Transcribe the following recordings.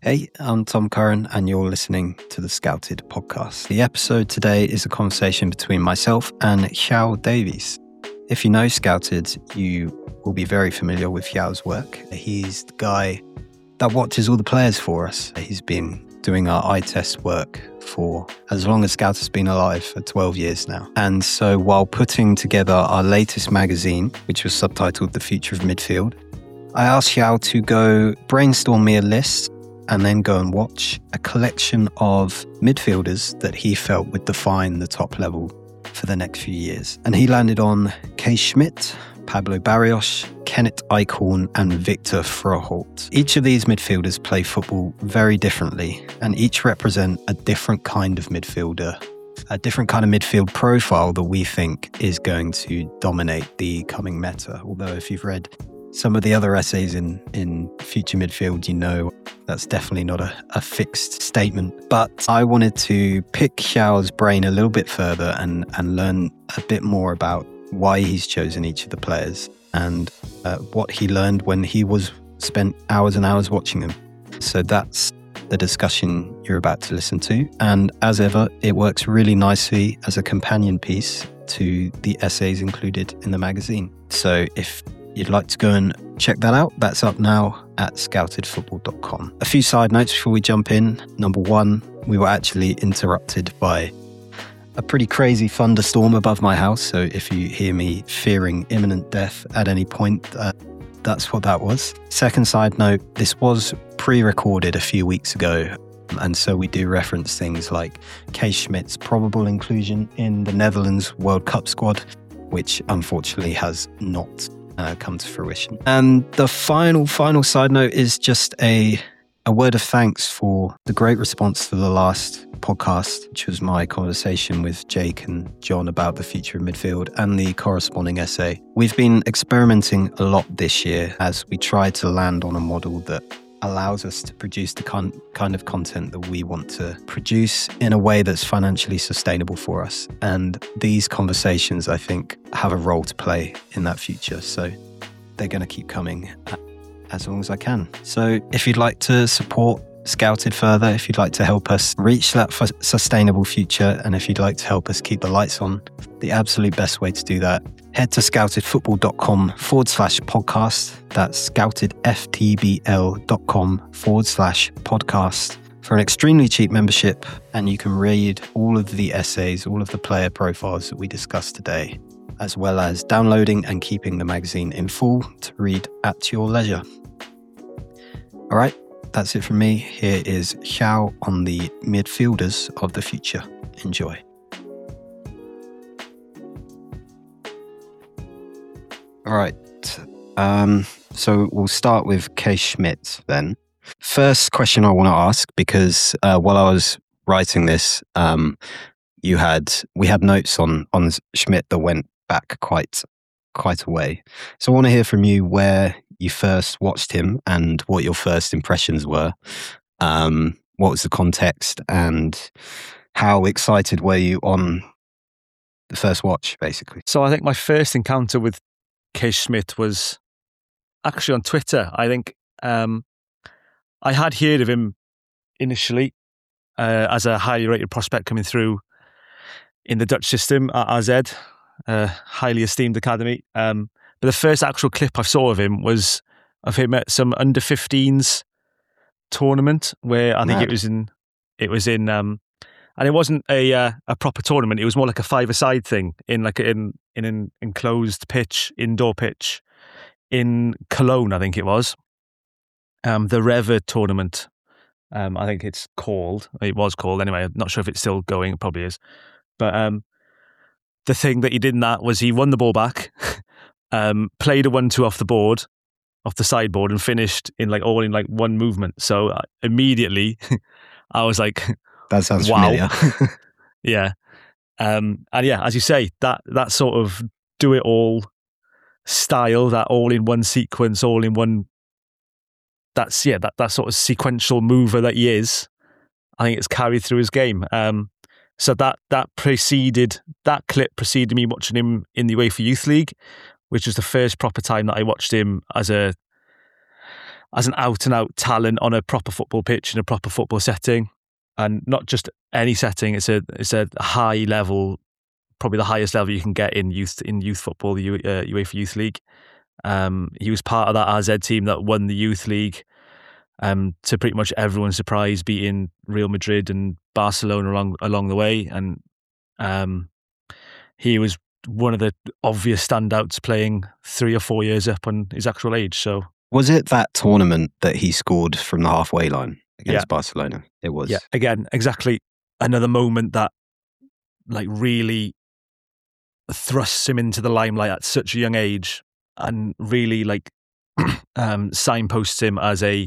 Hey, I'm Tom Curran, and you're listening to the Scouted podcast. The episode today is a conversation between myself and Xiao Davies. If you know Scouted, you will be very familiar with Xiao's work. He's the guy that watches all the players for us. He's been doing our eye test work for as long as Scout has been alive, for 12 years now. And so while putting together our latest magazine, which was subtitled The Future of Midfield, I asked Xiao to go brainstorm me a list and then go and watch a collection of midfielders that he felt would define the top level for the next few years. And he landed on Kees Schmidt, Pablo Barrios, Kenneth Eichhorn, and Victor Froholt. Each of these midfielders play football very differently, and each represent a different kind of midfielder, a different kind of midfield profile that we think is going to dominate the coming meta. Although if you've read some of the other essays in Future Midfield, you know that's definitely not a fixed statement. But I wanted to pick Xiao's brain a little bit further and learn a bit more about why he's chosen each of the players and what he learned when he spent hours and hours watching them. So that's the discussion you're about to listen to. And as ever, it works really nicely as a companion piece to the essays included in the magazine. So if you'd like to go and check that out, that's up now at scoutedfootball.com. A few side notes before we jump in. Number one, we were actually interrupted by a pretty crazy thunderstorm above my house. So if you hear me fearing imminent death at any point, that's what that was. Second side note, this was pre-recorded a few weeks ago. And so we do reference things like Kees Schmidt's probable inclusion in the Netherlands World Cup squad, which unfortunately has not come to fruition. And the final side note is just a word of thanks for the great response to the last podcast, which was my conversation with Jake and John about the future of midfield and the corresponding essay. We've been experimenting a lot this year as we try to land on a model that allows us to produce the kind of content that we want to produce in a way that's financially sustainable for us. And these conversations, I think, have a role to play in that future. So they're going to keep coming as long as I can. So if you'd like to support Scouted further, if you'd like to help us reach that sustainable future, and if you'd like to help us keep the lights on, the absolute best way to do that, head to scoutedfootball.com/podcast. That's scoutedftbl.com/podcast for an extremely cheap membership. And you can read all of the essays, all of the player profiles that we discussed today, as well as downloading and keeping the magazine in full to read at your leisure. All right. That's it from me. Here is Xiao on the midfielders of the future. Enjoy. All right. So we'll start with Kees Schmidt then. First question I want to ask, because while I was writing this, we had notes on Schmidt that went back quite a way. So I want to hear from you where you first watched him and what your first impressions were. What was the context and how excited were you on the first watch, basically? So I think my first encounter with Kees Schmidt was actually on Twitter. I think I had heard of him initially as a highly rated prospect coming through in the Dutch system at AZ, highly esteemed academy. But the first actual clip I saw of him was of him at some under-15s tournament where I think it was in, and it wasn't a proper tournament. It was more like a five-a-side thing in an enclosed pitch, indoor pitch in Cologne, I think it was. The Rever tournament, I think it was called anyway. I'm not sure if it's still going, it probably is. But the thing that he did in that was he won the ball back, played a 1-2 off the sideboard, and finished in one movement. So immediately I was like, that sounds wow. familiar. Yeah. And yeah, as you say, that sort of do it all style, that all in one sequence, all in one, that sort of sequential mover that he is, I think it's carried through his game. So that clip preceded me watching him in the UEFA Youth League, which was the first proper time that I watched him as a as an out-and-out talent on a proper football pitch in a proper football setting, and not just any setting. It's a high level, probably the highest level you can get in youth football, the UEFA Youth League. He was part of that AZ team that won the Youth League, to pretty much everyone's surprise, beating Real Madrid and Barcelona along the way. And he was one of the obvious standouts, playing 3 or 4 years up on his actual age. So was it that tournament that he scored from the halfway line against Barcelona? It was. Yeah, again, exactly another moment that like really thrusts him into the limelight at such a young age, and really like signposts him as a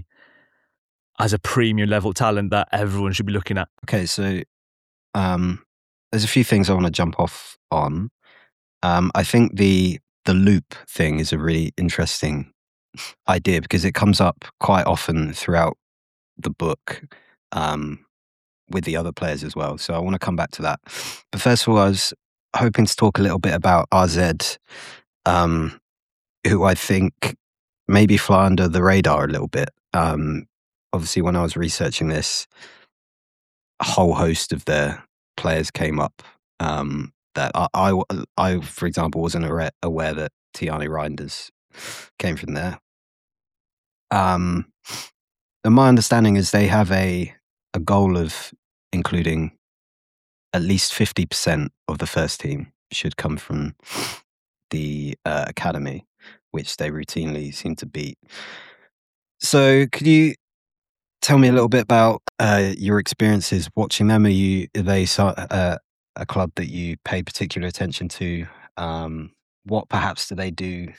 premium level talent that everyone should be looking at. Okay, so there's a few things I want to jump off on. I think the loop thing is a really interesting idea because it comes up quite often throughout the book, with the other players as well. So I want to come back to that. But first of all, I was hoping to talk a little bit about RZ, who I think maybe fly under the radar a little bit. Obviously, when I was researching this, a whole host of their players came up that I, for example, wasn't aware that Tiani Reinders came from there. And my understanding is they have a goal of including at least 50% of the first team should come from the academy, which they routinely seem to beat. So could you tell me a little bit about your experiences watching them? Are they a club that you pay particular attention to? What perhaps do they do?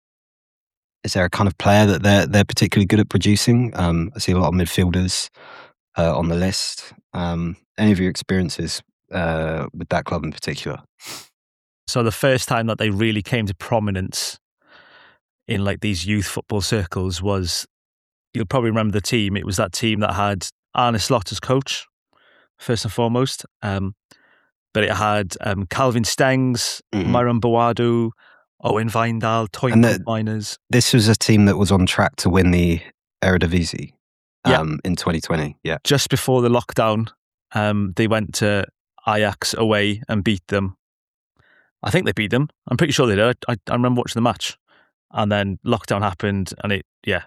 Is there a kind of player that they're particularly good at producing? I see a lot of midfielders on the list. Any of your experiences with that club in particular? So the first time that they really came to prominence in like these youth football circles was, you'll probably remember the team. It was that team that had Arne Slot as coach, first and foremost. But it had Calvin Stengs, Myron Bawadu, Owen Wijndal, Toyn Miners. This was a team that was on track to win the Eredivisie in 2020. Yeah. Just before the lockdown, they went to Ajax away and beat them. I think they beat them. I'm pretty sure they did. I remember watching the match. And then lockdown happened and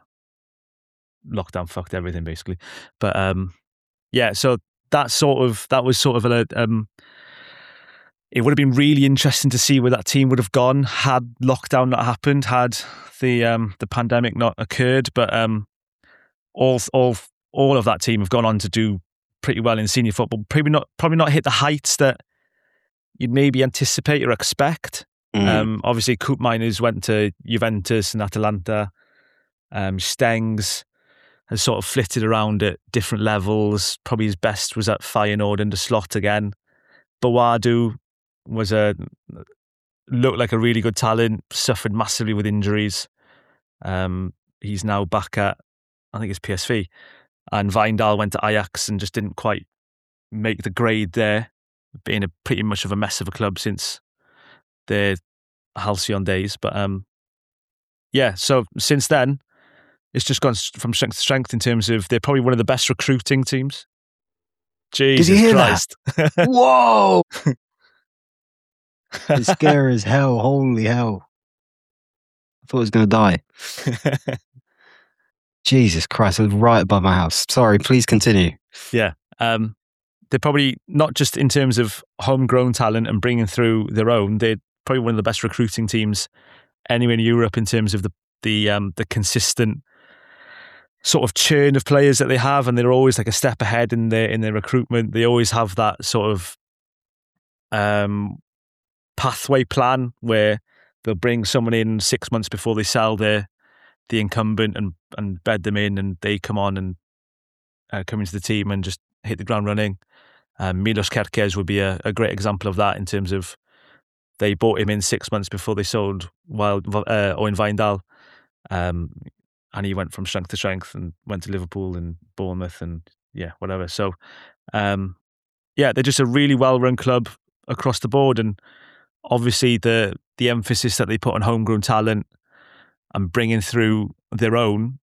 lockdown fucked everything basically. But so that was sort of it would have been really interesting to see where that team would have gone had lockdown not happened, had the pandemic not occurred. But all of that team have gone on to do pretty well in senior football. Probably not hit the heights that you'd maybe anticipate or expect. Obviously, Koop Miners went to Juventus and Atalanta. Stengs has sort of flitted around at different levels. Probably his best was at Feyenoord under Slot again. Bawadu looked like a really good talent, suffered massively with injuries. He's now back at, I think it's PSV. And Wijndal went to Ajax and just didn't quite make the grade there, being a pretty much of a mess of a club since their halcyon days. But so since then, it's just gone from strength to strength in terms of they're probably one of the best recruiting teams. Jesus Did you hear Christ. That? Whoa! It's scary as hell. Holy hell. I thought I was going to die. Jesus Christ, it was right above my house. Sorry, please continue. Yeah. They're probably not just in terms of homegrown talent and bringing through their own, they're probably one of the best recruiting teams anywhere in Europe in terms of the consistent sort of churn of players that they have, and they're always like a step ahead in their recruitment. They always have that sort of pathway plan where they'll bring someone in 6 months before they sell the incumbent and bed them in, and they come on and come into the team and just hit the ground running. Milos Kerkez would be a great example of that in terms of they bought him in 6 months before they sold Owen Wijndal. And he went from strength to strength and went to Liverpool and Bournemouth and whatever. So, they're just a really well-run club across the board. And obviously the emphasis that they put on homegrown talent and bringing through their own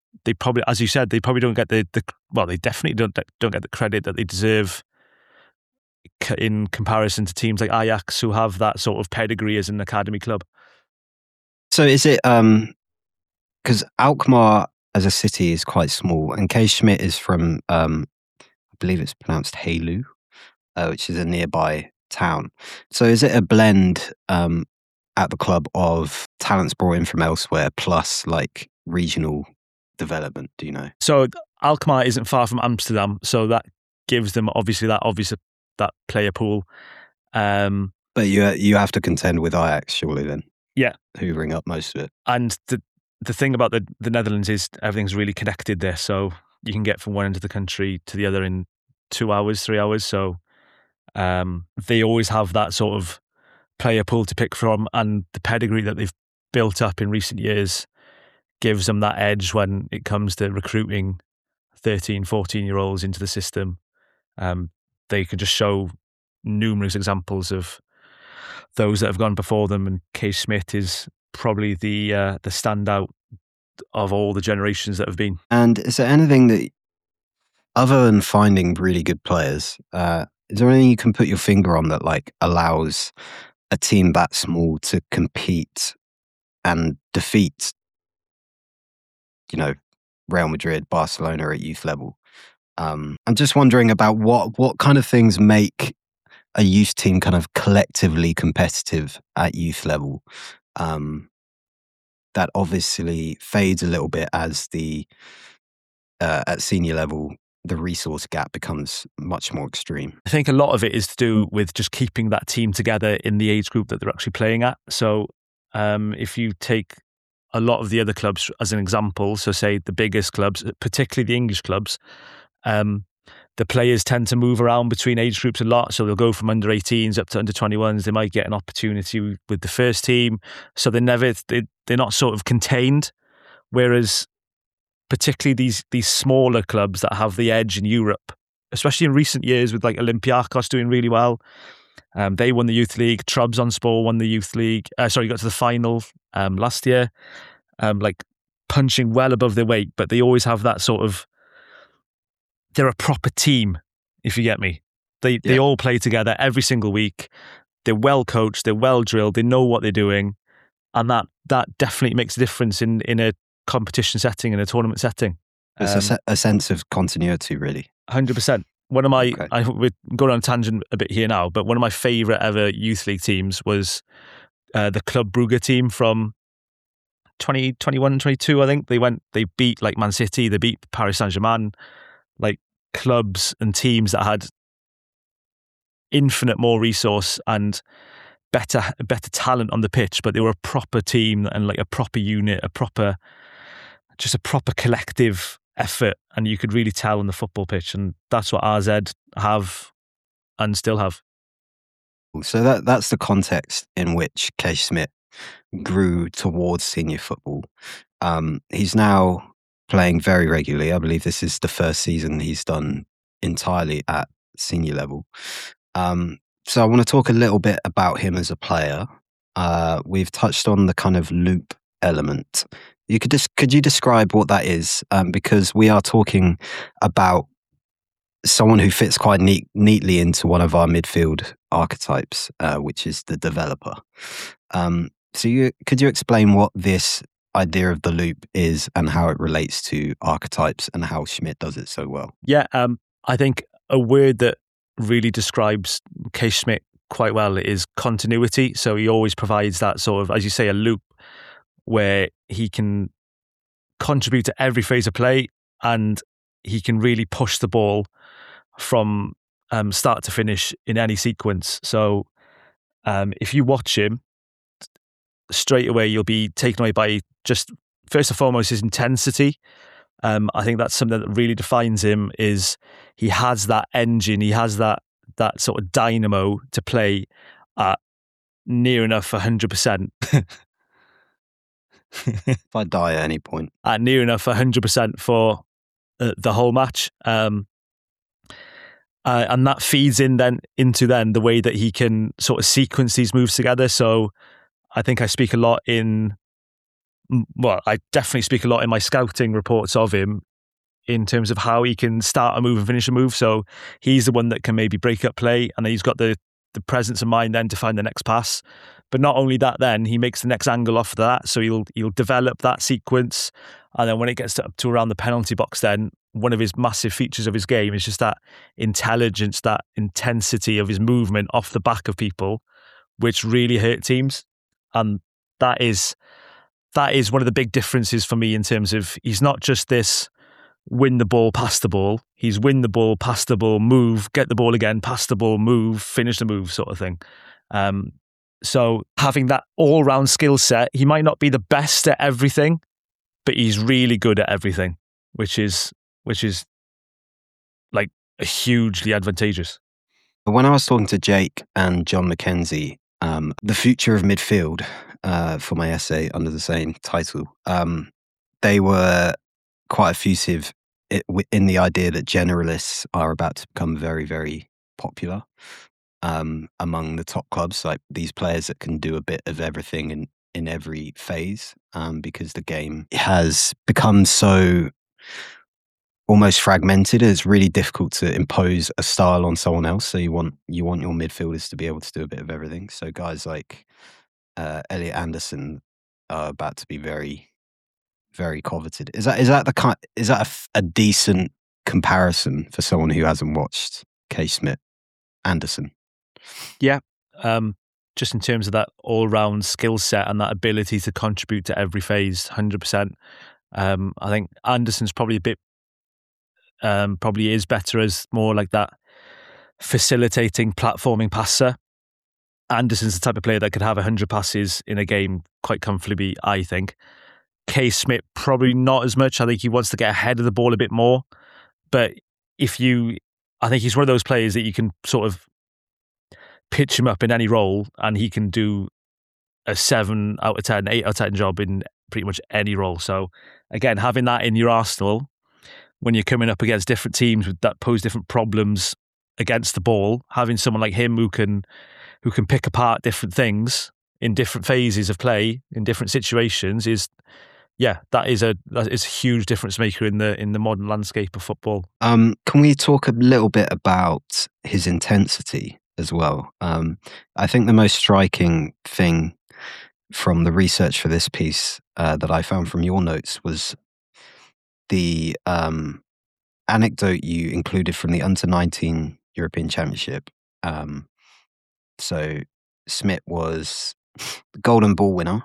they probably, as you said, they probably don't get they definitely don't get the credit that they deserve in comparison to teams like Ajax, who have that sort of pedigree as an academy club. So is it because Alkmaar as a city is quite small, and Kees Schmidt is from I believe it's pronounced Helu, which is a nearby town. So is it a blend at the club of talents brought in from elsewhere plus like regional development? Do you know? So Alkmaar isn't far from Amsterdam, so that gives them that player pool. But you have to contend with Ajax, surely, then. Yeah, hoovering up most of it. And the thing about the Netherlands is everything's really connected there, so you can get from one end of the country to the other in 2 hours, 3 hours. So they always have that sort of player pool to pick from, and the pedigree that they've built up in recent years gives them that edge when it comes to recruiting 13, 14-year-olds into the system. They can just show numerous examples of those that have gone before them, and Kees Schmidt is probably the standout of all the generations that have been. And is there anything that, other than finding really good players, is there anything you can put your finger on that like allows a team that small to compete and defeat, Real Madrid, Barcelona at youth level? I'm just wondering about what kind of things make a youth team kind of collectively competitive at youth level. That obviously fades a little bit as at senior level, the resource gap becomes much more extreme. I think a lot of it is to do with just keeping that team together in the age group that they're actually playing at. So if you take a lot of the other clubs as an example, so say the biggest clubs, particularly the English clubs, the players tend to move around between age groups a lot. So they'll go from under 18s up to under 21s. They might get an opportunity with the first team. So they're not sort of contained. Whereas particularly these smaller clubs that have the edge in Europe, especially in recent years with like Olympiacos doing really well. They won the Youth League. Trabzonspor won the Youth League. Got to the final last year. Like punching well above their weight, but they always have that sort of, they're a proper team, if you get me. They all play together every single week. They're well coached, they're well drilled, they know what they're doing. And that definitely makes a difference in a competition setting, in a tournament setting. It's a sense of continuity, really. 100%. One of my, we're going on a tangent a bit here now, but one of my favourite ever youth league teams was the Club Brugge team from 2021, 22, I think. They beat like Man City, they beat Paris Saint-Germain, like clubs and teams that had infinite more resource and better talent on the pitch, but they were a proper team and like a proper unit, a proper collective effort, and you could really tell on the football pitch, and that's what RZ have and still have. So that's the context in which Kees Schmidt grew towards senior football. He's now playing very regularly. I believe this is the first season he's done entirely at senior level. So I want to talk a little bit about him as a player. We've touched on the kind of loop element. Could you describe what that is? Because we are talking about someone who fits quite neatly into one of our midfield archetypes, which is the developer. So could you explain what this idea of the loop is and how it relates to archetypes and how Schmidt does it so well? Yeah, I think a word that really describes Kees Schmidt quite well is continuity. So he always provides that sort of, as you say, a loop where he can contribute to every phase of play and he can really push the ball from start to finish in any sequence. So if you watch him, straight away you'll be taken away by just, first and foremost, his intensity. I think that's something that really defines him, is he has that engine, he has that sort of dynamo to play at near enough 100%. If I die at any point. At near enough 100% for the whole match. And that feeds into the way that he can sort of sequence these moves together. So I think I speak a lot in well, I definitely speak a lot in my scouting reports of him in terms of how he can start a move and finish a move. So he's the one that can maybe break up play, and he's got the presence of mind then to find the next pass. But not only that, then he makes the next angle off of that. So he'll develop that sequence. And then when it gets up to around the penalty box, then one of his massive features of his game is just that intelligence, that intensity of his movement off the back of people, which really hurt teams. And that is one of the big differences for me in terms of he's not just this win the ball, pass the ball. He's win the ball, pass the ball, move, get the ball again, pass the ball, move, finish the move sort of thing. So having that all-round skill set, he might not be the best at everything, but he's really good at everything, which is like hugely advantageous. When I was talking to Jake and John McKenzie, the future of midfield for my essay under the same title, they were quite effusive in the idea that generalists are about to become very, very popular among the top clubs, like these players that can do a bit of everything in every phase, because the game has become so almost fragmented. It's really difficult to impose a style on someone else. So you want your midfielders to be able to do a bit of everything. So guys like Elliot Anderson are about to be very, very coveted. Is that a decent comparison for someone who hasn't watched K. Smith Anderson? Yeah, just in terms of that all-round skill set and that ability to contribute to every phase, 100%. I think Anderson's probably probably is better as more like that facilitating, platforming passer. Anderson's the type of player that could have 100 passes in a game quite comfortably, I think. K. Smith, probably not as much. I think he wants to get ahead of the ball a bit more. But I think he's one of those players that you can sort of pitch him up in any role and he can do a 7 out of 10, 8 out of 10 job in pretty much any role. So again, having that in your arsenal when you're coming up against different teams that pose different problems against the ball, having someone like him who can pick apart different things in different phases of play, in different situations that is a huge difference maker in the modern landscape of football. Can we talk a little bit about his intensity as well? I think the most striking thing from the research for this piece that I found from your notes was the anecdote you included from the Under-19 European Championship. So Smith was the Golden Ball winner.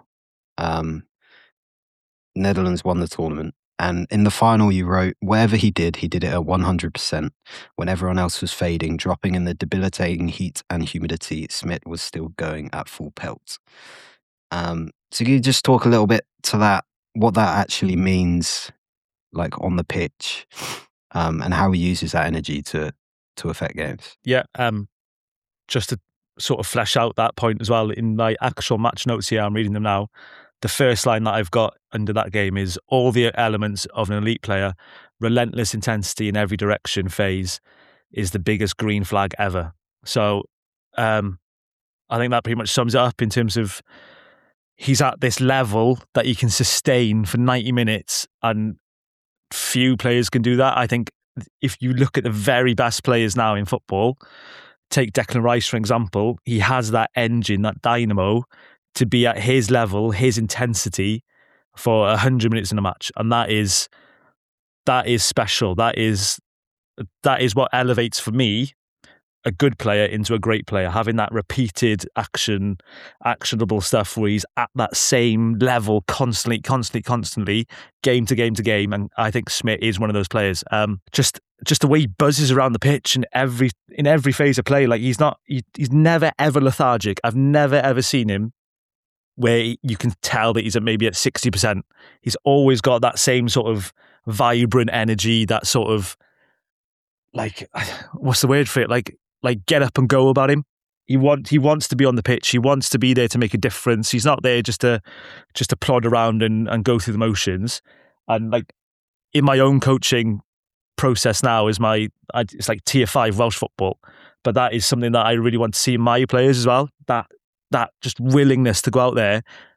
Netherlands won the tournament. And in the final, you wrote, whatever he did it at 100%. When everyone else was fading, dropping in the debilitating heat and humidity, Smith was still going at full pelt. So can you just talk a little bit to that, what that actually means, like on the pitch, and how he uses that energy to affect games? Yeah, just to sort of flesh out that point as well, in my actual match notes here, I'm reading them now. The first line that I've got under that game is all the elements of an elite player, relentless intensity in every direction phase is the biggest green flag ever. So I think that pretty much sums it up in terms of he's at this level that he can sustain for 90 minutes and few players can do that. I think if you look at the very best players now in football, take Declan Rice for example, he has that engine, that dynamo to be at his level, his intensity for 100 minutes in a match. And that is special. That is what elevates for me a good player into a great player, having that repeated actionable stuff where he's at that same level constantly, game to game. And I think Smith is one of those players. Just the way he buzzes around the pitch in every phase of play, like he's never ever lethargic. I've never ever seen him where you can tell that he's maybe at 60%. He's always got that same sort of vibrant energy, that sort of like, what's the word for it? Like get up and go about him. He wants to be on the pitch. He wants to be there to make a difference. He's not there just to plod around and go through the motions. And like in my own coaching process now it's like tier 5 Welsh football, but that is something that I really want to see in my players as well. That just willingness to go out there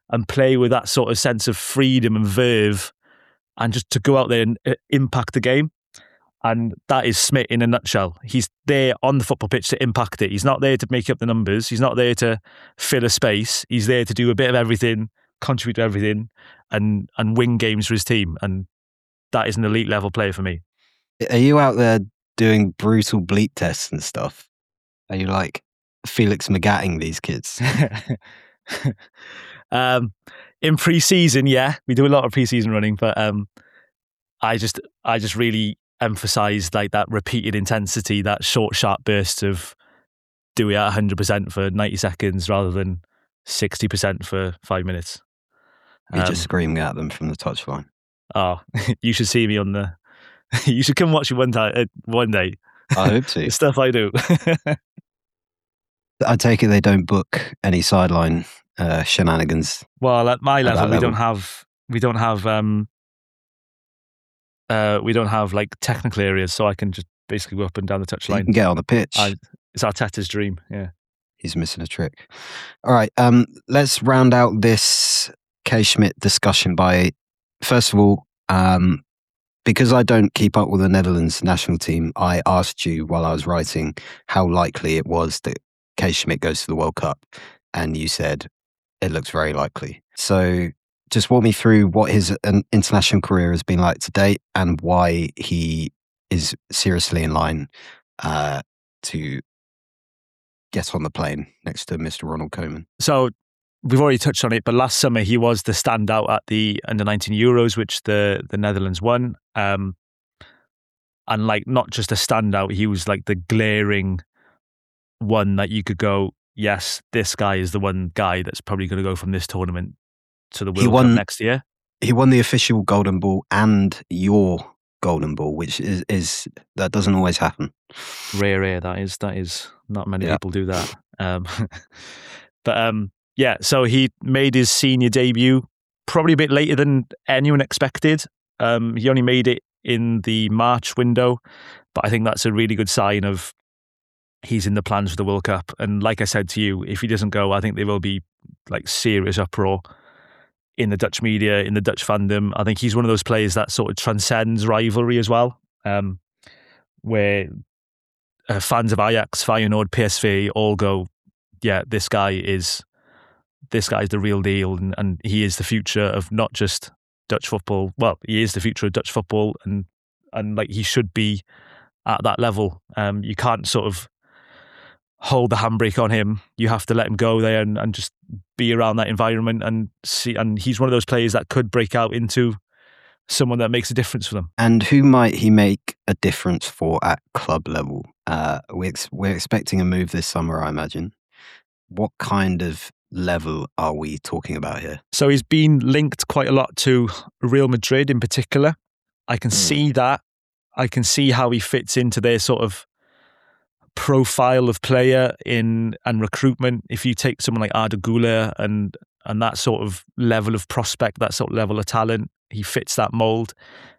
and play with that sort of sense of freedom and verve, and just to go out there and impact the game. And that is Smith in a nutshell. He's there on the football pitch to impact it. He's not there to make up the numbers. He's not there to fill a space. He's there to do a bit of everything, contribute to everything, and win games for his team. And that is an elite level player for me. Are you out there doing brutal bleep tests and stuff? Are you like Felix Magating these kids? In pre-season, yeah, we do a lot of pre-season running, but I just really emphasize like that repeated intensity, that short, sharp burst of do it at 100% for 90 seconds rather than 60% for 5 minutes. You're just screaming at them from the touchline. Oh, you should see me on the. You should come watch me one day. I hope to. The stuff I do. I take it they don't book any sideline shenanigans. Well, at my level, we don't have like technical areas, so I can just basically go up and down the touchline. You can get on the pitch. It's Arteta's dream. Yeah, he's missing a trick. All right, let's round out this K. Schmidt discussion by, first of all, because I don't keep up with the Netherlands national team, I asked you while I was writing how likely it was that K. Schmidt goes to the World Cup, and you said it looks very likely. So just walk me through what his international career has been like to date and why he is seriously in line to get on the plane next to Mr. Ronald Koeman. So we've already touched on it, but last summer he was the standout at the Under-19 Euros, which the Netherlands won. And like not just a standout, he was like the glaring one that you could go, yes, this guy is the one guy that's probably going to go from this tournament to the World Cup next year. He won the official Golden Ball and your Golden Ball, which is that doesn't always happen. Rare. That is not many people do that. But yeah, so he made his senior debut probably a bit later than anyone expected. He only made it in the March window, but I think that's a really good sign of he's in the plans for the World Cup. And like I said to you, if he doesn't go, I think there will be like serious uproar in the Dutch media, in the Dutch fandom. I think he's one of those players that sort of transcends rivalry as well, where fans of Ajax, Feyenoord, PSV all go, yeah, this guy is the real deal, and he is the future of not just Dutch football. Well, he is the future of Dutch football, and like he should be at that level. You can't sort of hold the handbrake on him. You have to let him go there and just be around that environment and see. And he's one of those players that could break out into someone that makes a difference for them. And who might he make a difference for at club level? We're expecting a move this summer, I imagine. What kind of level are we talking about here? So he's been linked quite a lot to Real Madrid in particular. I can see that. I can see how he fits into their sort of profile of player and recruitment. If you take someone like Arda Güler and that sort of level of prospect, that sort of level of talent, he fits that mold.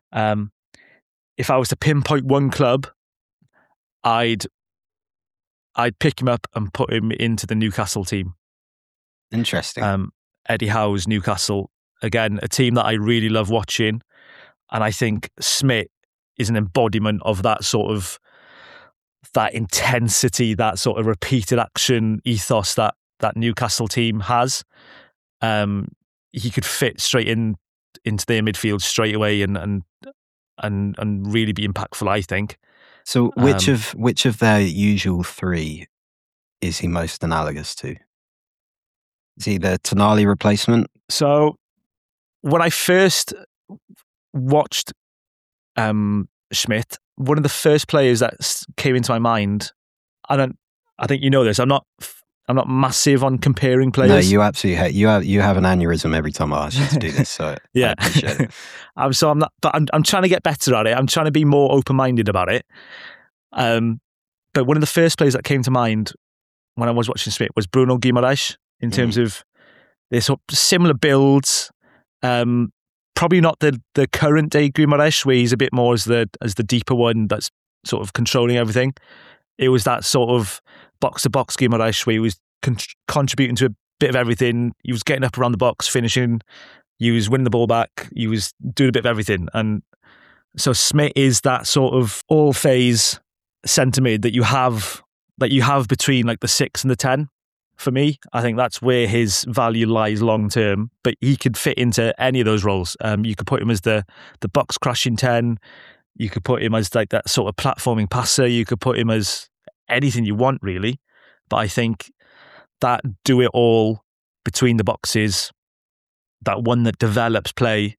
If I was to pinpoint one club, I'd pick him up and put him into the Newcastle team. Interesting. Eddie Howe's Newcastle, again, a team that I really love watching, and I think Smith is an embodiment of that sort of that intensity, that sort of repeated action ethos that Newcastle team has. He could fit straight into their midfield straight away and really be impactful, I think. So which of their usual three is he most analogous to? Is he the Tonali replacement? So when I first watched Schmidt, one of the first players that came into my mind, I think you know this, I'm not massive on comparing players. No, you absolutely hate. You have an aneurysm every time I ask you to do this. So yeah, I appreciate it. I'm trying to get better at it. I'm trying to be more open-minded about it. But one of the first players that came to mind when I was watching Smith was Bruno Guimaraes, in terms of their sort of similar builds. Probably not the current day Guimaraes, where he's a bit more as the deeper one that's sort of controlling everything. It was that sort of box-to-box Guimaraes where he was contributing to bit of everything. He was getting up around the box, finishing. He was winning the ball back. He was doing a bit of everything. And so Smith is that sort of all-phase centre mid that you have between like the 6 and the 10. For me, I think that's where his value lies long term. But he could fit into any of those roles. You could put him as the box crashing 10. You could put him as like that sort of platforming passer. You could put him as anything you want, really. But I think that do it all between the boxes, that one that develops play,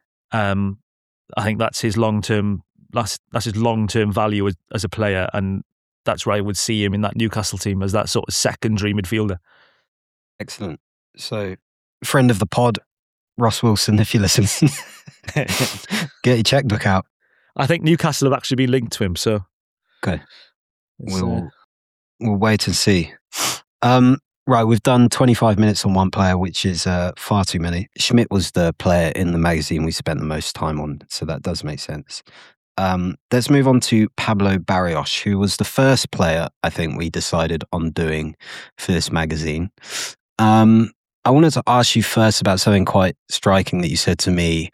I think that's his long-term value as a player, and that's where I would see him in that Newcastle team, as that sort of secondary midfielder. Excellent. So, friend of the pod, Ross Wilson, if you're listening, get your checkbook out. I think Newcastle have actually been linked to him, so okay, we'll wait and see. Right, we've done 25 minutes on one player, which is far too many. Schmidt was the player in the magazine we spent the most time on, so that does make sense. Let's move on to Pablo Barrios, who was the first player I think we decided on doing for this magazine. I wanted to ask you first about something quite striking that you said to me.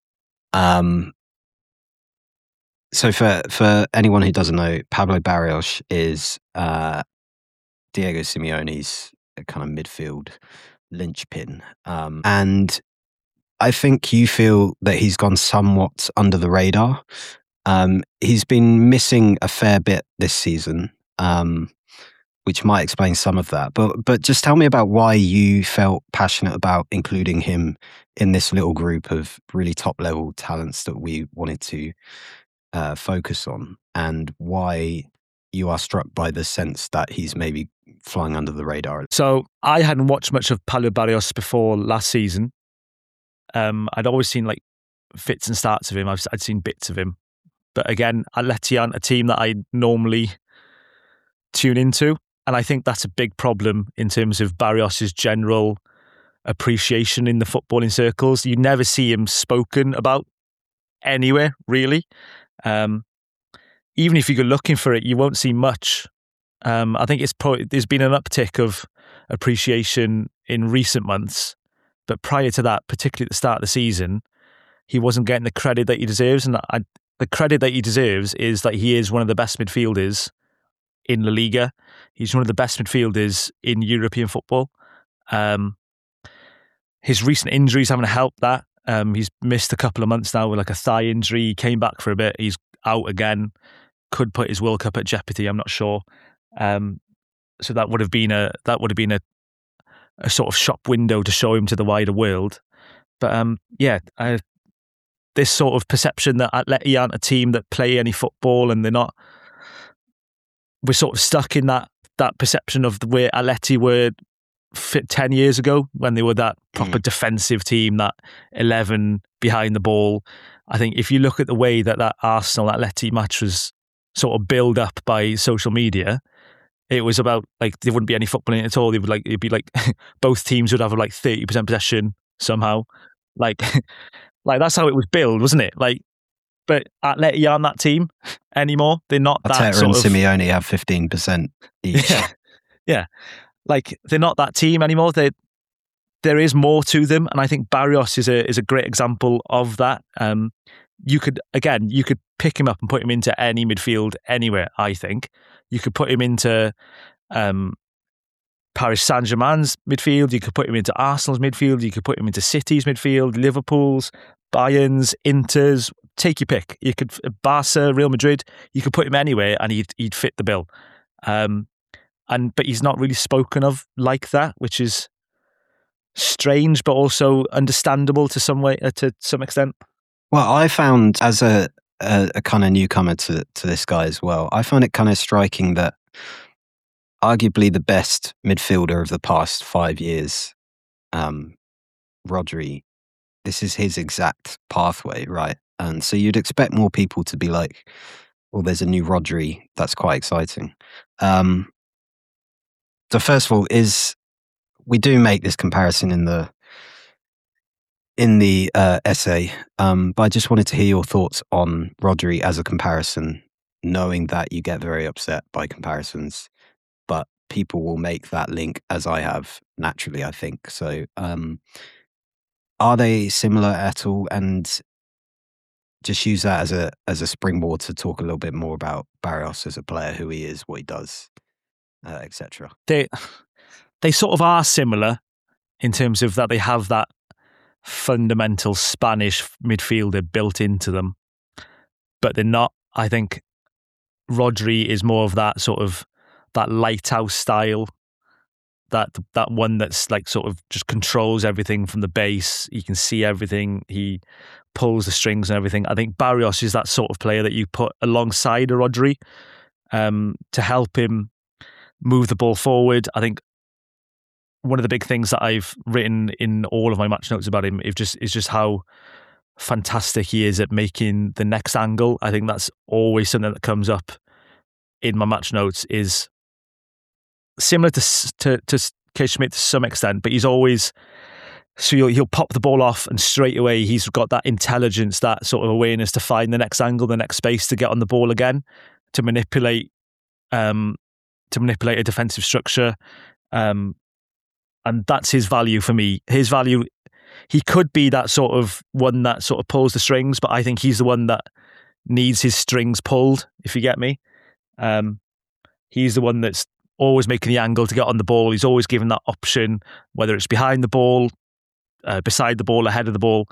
So for anyone who doesn't know, Pablo Barrios is Diego Simeone's kind of midfield linchpin. And I think you feel that he's gone somewhat under the radar. He's been missing a fair bit this season, which might explain some of that. But just tell me about why you felt passionate about including him in this little group of really top-level talents that we wanted to focus on, and why you are struck by the sense that he's maybe flying under the radar. So I hadn't watched much of Pablo Barrios before last season. I'd always seen like fits and starts of him. I'd seen bits of him. But again, Atleti aren't a team that I normally tune into. And I think that's a big problem in terms of Barrios' general appreciation in the footballing circles. You never see him spoken about anywhere, really. Even if you go looking for it, you won't see much. I think there's been an uptick of appreciation in recent months, but prior to that, particularly at the start of the season, he wasn't getting the credit that he deserves. And the credit that he deserves is that he is one of the best midfielders in La Liga. He's one of the best midfielders in European football. His recent injuries haven't helped that. He's missed a couple of months now with like a thigh injury. He came back for a bit. He's out again. Could put his World Cup at jeopardy. I'm not sure. So that would have been a sort of shop window to show him to the wider world. But this sort of perception that Atleti aren't a team that play any football, and they're not. We're sort of stuck in that perception of where Atleti were 10 years ago, when they were that proper defensive team, that 11 behind the ball. I think if you look at the way that Arsenal Atleti match was sort of build up by social media, it was about like there wouldn't be any football in it at all. It'd be like both teams would have like 30% possession somehow. Like that's how it was billed, wasn't it? Like, but Atleti aren't that team anymore. They're not that Arteta sort and of... Simeone have 15% each. Yeah. Like they're not that team anymore. There is more to them, and I think Barrios is a great example of that. You could pick him up and put him into any midfield anywhere. I think you could put him into Paris Saint-Germain's midfield. You could put him into Arsenal's midfield. You could put him into City's midfield, Liverpool's, Bayern's, Inter's. Take your pick. You could Barca, Real Madrid. You could put him anywhere, and he'd fit the bill. But he's not really spoken of like that, which is strange, but also understandable to some extent. Well, I found, as a kind of newcomer to this guy as well, I found it kind of striking that arguably the best midfielder of the past 5 years, Rodri, this is his exact pathway, right? And so you'd expect more people to be like, well, there's a new Rodri. That's quite exciting. So first of all, we do make this comparison in the essay, but I just wanted to hear your thoughts on Rodri as a comparison, knowing that you get very upset by comparisons, but people will make that link, as I have naturally, I think. So are they similar at all? And just use that as a springboard to talk a little bit more about Barrios as a player, who he is, what he does, etc. They sort of are similar in terms of that they have that fundamental Spanish midfielder built into them, but they're not. I think Rodri is more of that sort of that lighthouse style, that one that's like sort of just controls everything from the base. He can see everything. He pulls the strings and everything. I think Barrios is that sort of player that you put alongside a Rodri to help him move the ball forward. I think one of the big things that I've written in all of my match notes about him is just how fantastic he is at making the next angle. I think that's always something that comes up in my match notes, is similar to K. Schmidt to some extent, but he's always, so he'll pop the ball off and straight away he's got that intelligence, that sort of awareness to find the next angle, the next space to get on the ball again, to manipulate a defensive structure. And that's his value for me. His value, he could be that sort of one that sort of pulls the strings, but I think he's the one that needs his strings pulled, if you get me. He's the one that's always making the angle to get on the ball. He's always given that option, whether it's behind the ball, beside the ball, ahead of the ball.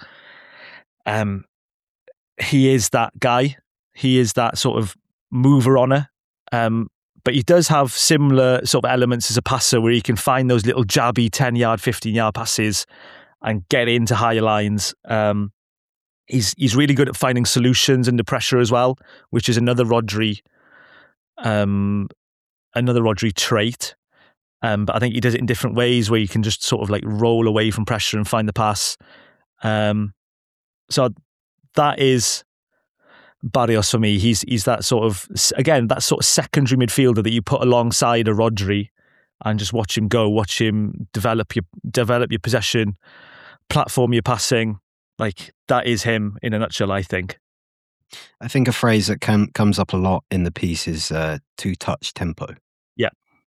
He is that guy. He is that sort of mover on but he does have similar sort of elements as a passer, where he can find those little jabby 10-yard, 15-yard passes and get into higher lines. He's really good at finding solutions under pressure as well, which is another Rodri trait. But I think he does it in different ways, where you can just sort of like roll away from pressure and find the pass. So that is Barrios for me. He's that sort of, again, that sort of secondary midfielder that you put alongside a Rodri and just watch him go, watch him develop your possession, platform your passing. Like, that is him in a nutshell, I think. I think a phrase that comes up a lot in the piece is two-touch tempo. Yeah.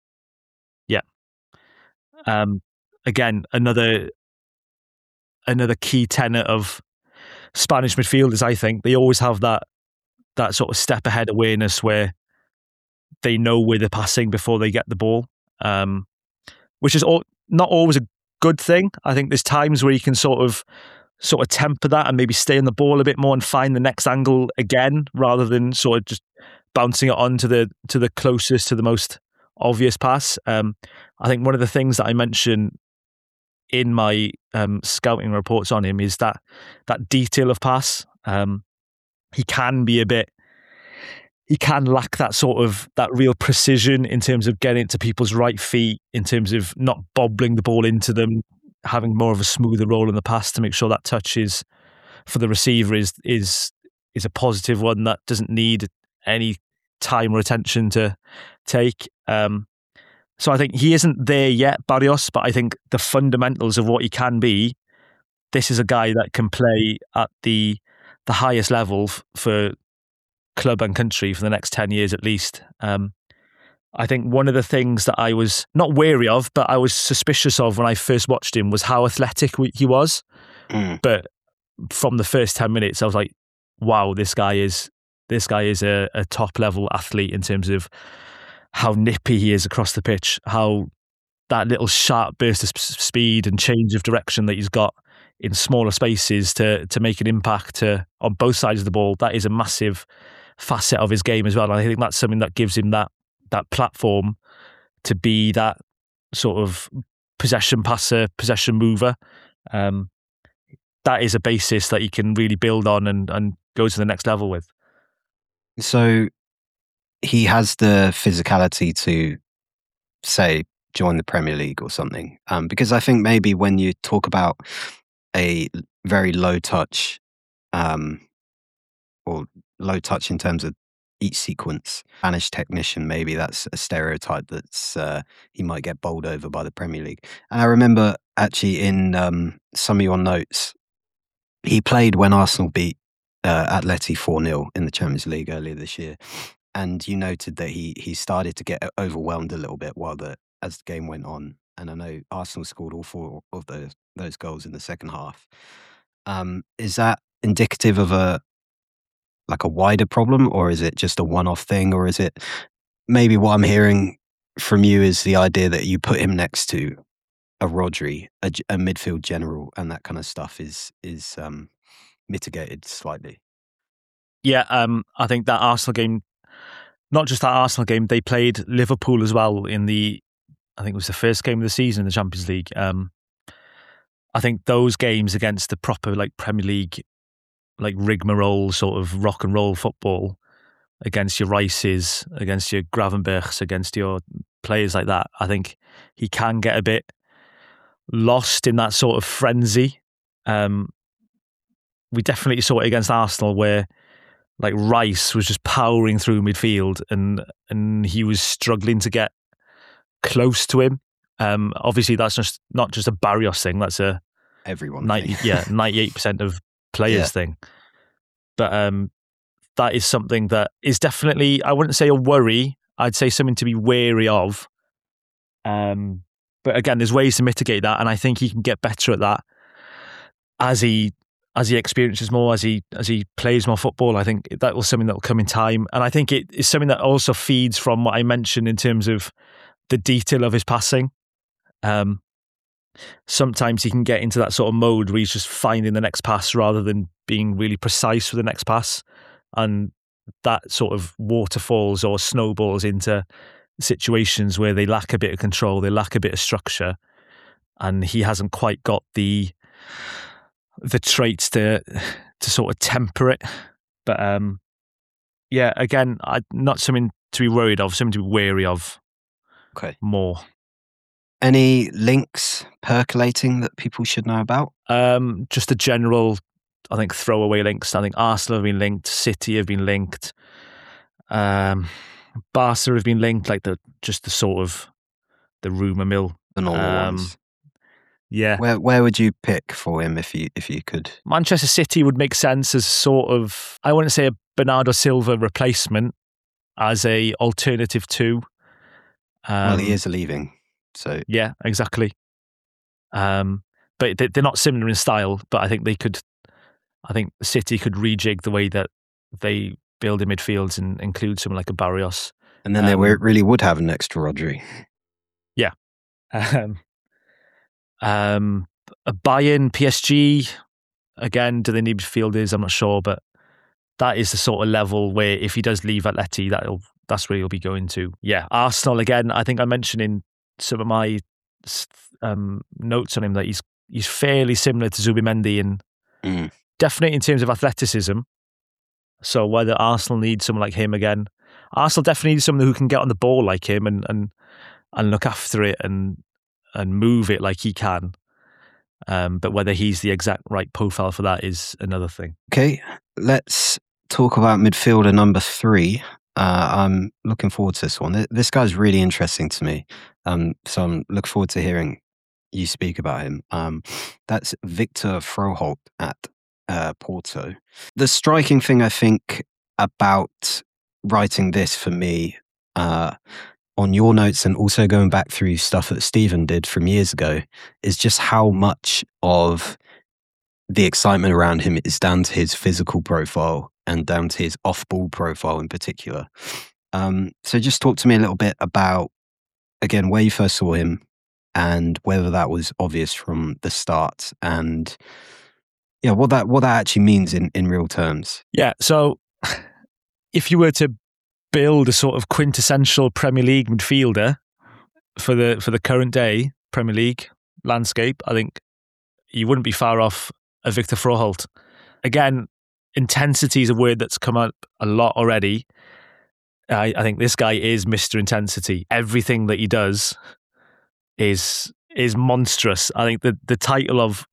Again, another key tenet of Spanish midfielders, I think. They always have that sort of step ahead awareness, where they know where they're passing before they get the ball, which is not always a good thing. I think there's times where you can sort of temper that and maybe stay on the ball a bit more and find the next angle again, rather than sort of just bouncing it on to the closest, to the most obvious pass. I think one of the things that I mention in my scouting reports on him is that detail of pass. He can lack that sort of, that real precision in terms of getting it to people's right feet, in terms of not bobbling the ball into them, having more of a smoother roll in the pass to make sure that touch is, for the receiver, is a positive one that doesn't need any time or attention to take. So I think he isn't there yet, Barrios, but I think the fundamentals of what he can be, this is a guy that can play at the highest level for club and country for the next 10 years at least. I think one of the things that I was not wary of, but I was suspicious of when I first watched him, was how athletic he was. But from the first 10 minutes, I was like, wow, this guy is a top level athlete in terms of how nippy he is across the pitch, how that little sharp burst of speed and change of direction that he's got in smaller spaces to make an impact on both sides of the ball. That is a massive facet of his game as well. And I think that's something that gives him that platform to be that sort of possession passer, possession mover. That is a basis that you can really build on and go to the next level with. So he has the physicality to, say, join the Premier League or something. Because I think maybe when you talk about a very low touch, or low touch in terms of each sequence, Spanish technician, maybe that's a stereotype that's he might get bowled over by the Premier League. And I remember actually in some of your notes, he played when Arsenal beat Atleti 4-0 in the Champions League earlier this year. And you noted that he started to get overwhelmed a little bit as the game went on. And I know Arsenal scored all 4 of those goals in the second half. Is that indicative of a wider problem, or is it just a one-off thing, or is it maybe what I'm hearing from you is the idea that you put him next to a Rodri, a midfield general, and that kind of stuff is mitigated slightly? Yeah, I think that Arsenal game, not just that Arsenal game, they played Liverpool as well I think it was the first game of the season in the Champions League. I think those games against the proper Premier League, rigmarole sort of rock and roll football, against your Rices, against your Gravenberchs, against your players like that, I think he can get a bit lost in that sort of frenzy. We definitely saw it against Arsenal where Rice was just powering through midfield and he was struggling to get close to him. Obviously that's not just a Barrios thing, that's a everyone 98% of players thing. But that is something that is definitely, I wouldn't say a worry, I'd say something to be wary of. But again, there's ways to mitigate that, and I think he can get better at that as he experiences more, as he plays more football. I think that was something that will come in time, and I think it is something that also feeds from what I mentioned in terms of the detail of his passing. Sometimes he can get into that sort of mode where he's just finding the next pass rather than being really precise with the next pass, and that sort of waterfalls or snowballs into situations where they lack a bit of control, they lack a bit of structure, and he hasn't quite got the traits to sort of temper it. But again, not something to be worried of, something to be wary of. Okay. More. Any links percolating that people should know about? Just the general, I think, throwaway links. I think Arsenal have been linked, City have been linked, Barca have been linked, the sort of the rumour mill. The normal ones. Yeah. Where would you pick for him if you could? Manchester City would make sense as sort of, I wouldn't say a Bernardo Silva replacement, as a alternative to. Well, he is leaving, so yeah, exactly. But they're not similar in style. But I think City could rejig the way that they build in midfields and include someone like a Barrios. And then they really would have an extra Rodri. Yeah. A Bayern, PSG, again, do they need midfielders? I'm not sure, but that is the sort of level where if he does leave Atleti, that's where he'll be going to. Yeah, Arsenal, again, I think I mentioned in some of my notes on him that he's fairly similar to Zubimendi, and definitely in terms of athleticism. So whether Arsenal needs someone like him again, Arsenal definitely needs someone who can get on the ball like him and look after it and move it like he can. But whether he's the exact right profile for that is another thing. Okay, let's talk about midfielder number 3. I'm looking forward to this one. This guy's really interesting to me. So I'm looking forward to hearing you speak about him. That's Victor Froholt at Porto. The striking thing, I think, about writing this for me on your notes and also going back through stuff that Stephen did from years ago is just how much of the excitement around him is down to his physical profile and down to his off-ball profile in particular. So just talk to me a little bit about, again, where you first saw him and whether that was obvious from the start, and what that actually means in real terms. Yeah, so if you were to build a sort of quintessential Premier League midfielder for the current day Premier League landscape, I think you wouldn't be far off a Victor Froholt. Again, intensity is a word that's come up a lot already. I think this guy is Mr. Intensity. Everything that he does is monstrous. I think the title of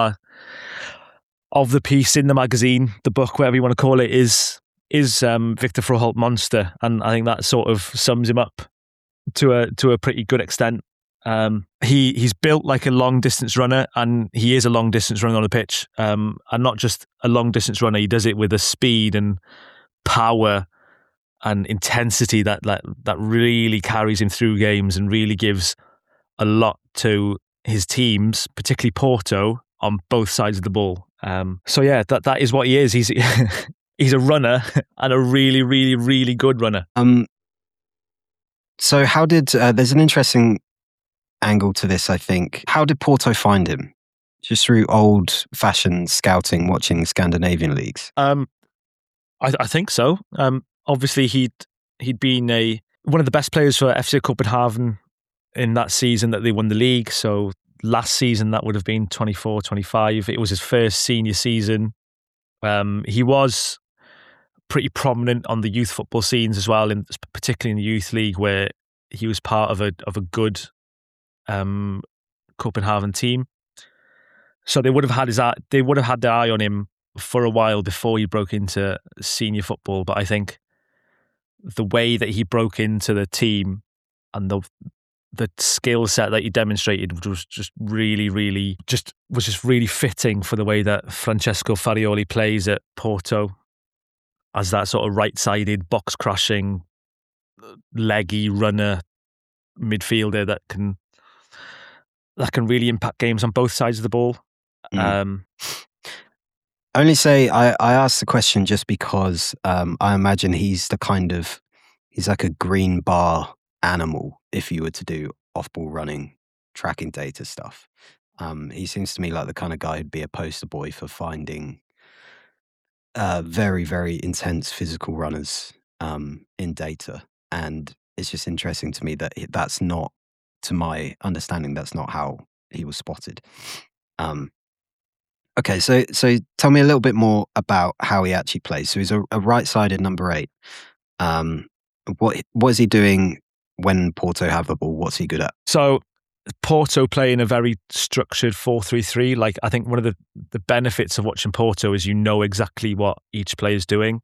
the piece in the magazine, the book, whatever you want to call it, is Victor Froholt Monster, and I think that sort of sums him up to a pretty good extent. He's built like a long distance runner, and he is a long distance runner on the pitch, and not just a long distance runner. He does it with a speed and power and intensity that really carries him through games and really gives a lot to his teams, particularly Porto, on both sides of the ball. So yeah, that is what he is. He's he's a runner and a really, really, really good runner. So how did there's an interesting angle to this, I think. How did Porto find him? Just through old-fashioned scouting, watching Scandinavian leagues? I think so. Obviously, he'd been one of the best players for FC Copenhagen in that season that they won the league. So last season, that would have been 24-25. It was his first senior season. He was pretty prominent on the youth football scenes as well, particularly in the youth league, where he was part of a good Copenhagen team. So they would have had their eye on him for a while before he broke into senior football. But I think the way that he broke into the team and the skill set that he demonstrated was just really, really really fitting for the way that Francesco Farioli plays at Porto, as that sort of right-sided, box-crashing, leggy runner midfielder that can really impact games on both sides of the ball. Only say I asked the question just because I imagine he's like a green bar animal if you were to do off-ball running, tracking data stuff. He seems to me like the kind of guy who'd be a poster boy for finding very, very intense physical runners in data. And it's just interesting to me that that's not, to my understanding, that's not how he was spotted. Okay, so tell me a little bit more about how he actually plays. So he's a right-sided number 8. What is he doing when Porto have the ball? What's he good at? So Porto play in a very structured 4-3-3. Like, I think one of the benefits of watching Porto is you know exactly what each player is doing.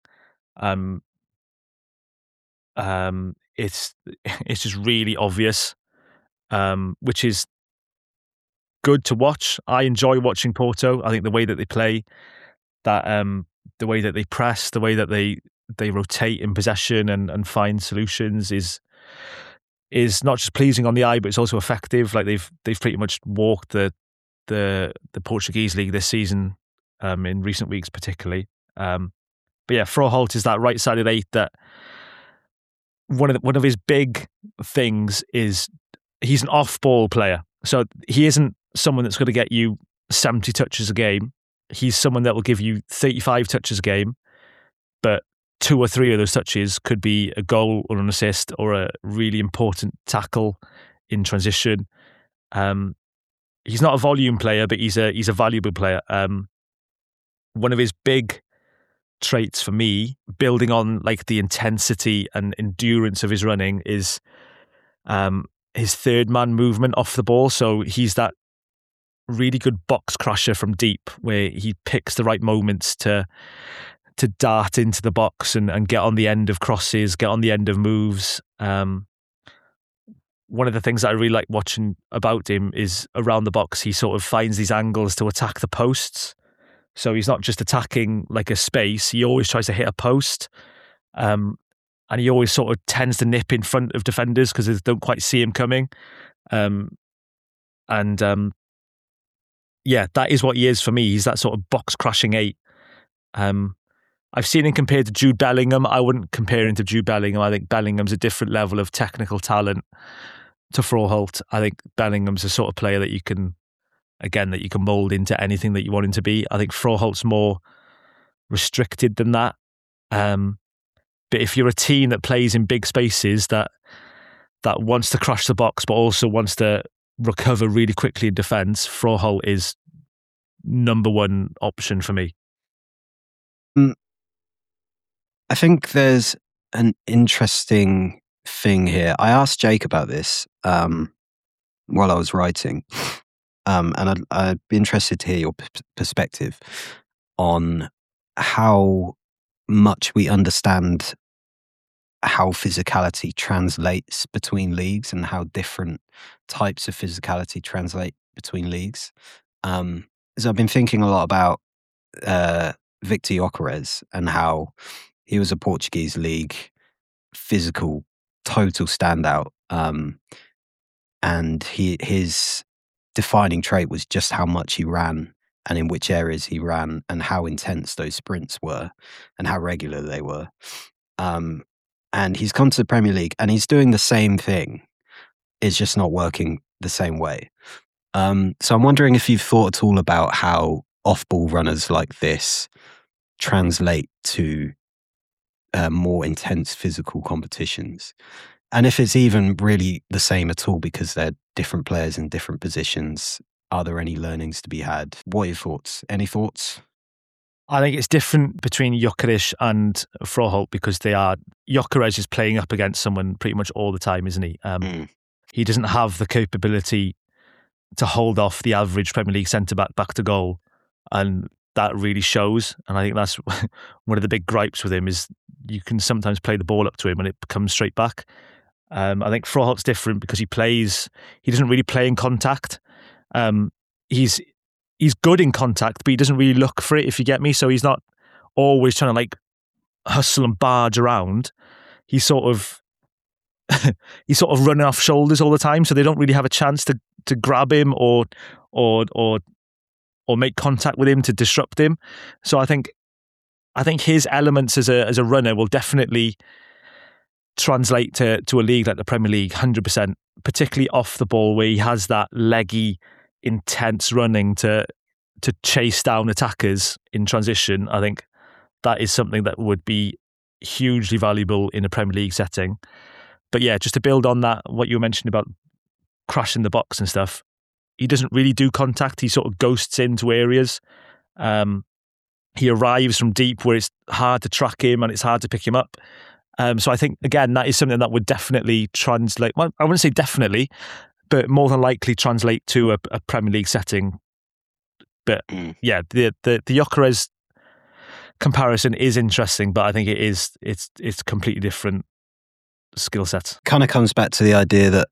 It's just really obvious, which is good to watch. I enjoy watching Porto. I think the way that they play, the way that they press, the way that they rotate in possession and find solutions is not just pleasing on the eye, but it's also effective. Like they've pretty much walked the Portuguese league this season, in recent weeks particularly. But yeah, Froholt is that right-sided 8 that one of his big things is he's an off-ball player. So he isn't someone that's going to get you 70 touches a game. He's someone that will give you 35 touches a game, but 2 or 3 of those touches could be a goal or an assist or a really important tackle in transition. He's not a volume player, but he's a valuable player. One of his big traits for me, building on like the intensity and endurance of his running, is his third man movement off the ball. So he's that really good box crusher from deep, where he picks the right moments to dart into the box and get on the end of crosses, get on the end of moves. One of the things that I really like watching about him is around the box, he sort of finds these angles to attack the posts. So he's not just attacking like a space, he always tries to hit a post. And he always sort of tends to nip in front of defenders because they don't quite see him coming. Yeah, that is what he is for me. He's that sort of box-crashing 8. I've seen him compared to Jude Bellingham. I wouldn't compare him to Jude Bellingham. I think Bellingham's a different level of technical talent to Froholt. I think Bellingham's the sort of player that you can mould into anything that you want him to be. I think Froholt's more restricted than that. But if you're a team that plays in big spaces, that wants to crush the box but also wants to recover really quickly in defence, Froholt is number 1 option for me. I think there's an interesting thing here. I asked Jake about this while I was writing, and I'd be interested to hear your perspective on how much we understand how physicality translates between leagues and how different types of physicality translate between leagues. So I've been thinking a lot about Victor Gyökeres and how he was a Portuguese league physical, total standout. And his defining trait was just how much he ran and in which areas he ran and how intense those sprints were and how regular they were. And he's come to the Premier League and he's doing the same thing. It's just not working the same way. So I'm wondering if you've thought at all about how off-ball runners like this translate to more intense physical competitions. And if it's even really the same at all because they're different players in different positions, are there any learnings to be had? What are your thoughts? Any thoughts? I think it's different between Gyökeres and Froholt because Gyökeres is playing up against someone pretty much all the time, isn't he? He doesn't have the capability to hold off the average Premier League centre-back back to goal. And that really shows. And I think that's one of the big gripes with him is you can sometimes play the ball up to him and it comes straight back. I think Froholt's different because he doesn't really play in contact. He's good in contact, but he doesn't really look for it, if you get me. So he's not always trying to like hustle and barge around. He's sort of running off shoulders all the time, so they don't really have a chance to grab him or make contact with him to disrupt him. So I think his elements as a runner will definitely translate to a league like the Premier League 100%, particularly off the ball where he has that leggy, intense running to chase down attackers in transition. I think that is something that would be hugely valuable in a Premier League setting. But yeah, just to build on that, what you mentioned about crashing the box and stuff, he doesn't really do contact. He sort of ghosts into areas. He arrives from deep where it's hard to track him and it's hard to pick him up. So I think, again, that is something that would definitely translate, well, I wouldn't say definitely, but more than likely translate to a Premier League setting. But yeah, the Gyökeres comparison is interesting, but I think it's completely different skill set. Kind of comes back to the idea that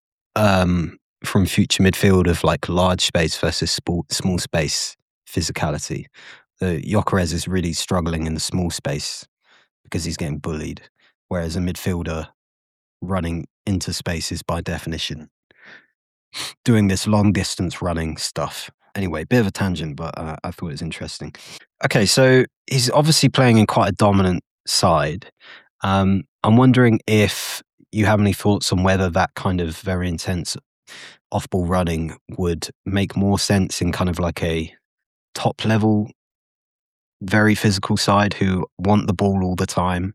from future midfield of like large space versus small space physicality. The Gyökeres is really struggling in the small space because he's getting bullied, whereas a midfielder running into spaces by definition doing this long distance running stuff. Anyway, bit of a tangent, but I thought it was interesting. Okay, so he's obviously playing in quite a dominant side. I'm wondering if you have any thoughts on whether that kind of very intense off-ball running would make more sense in kind of like a top-level, very physical side who want the ball all the time,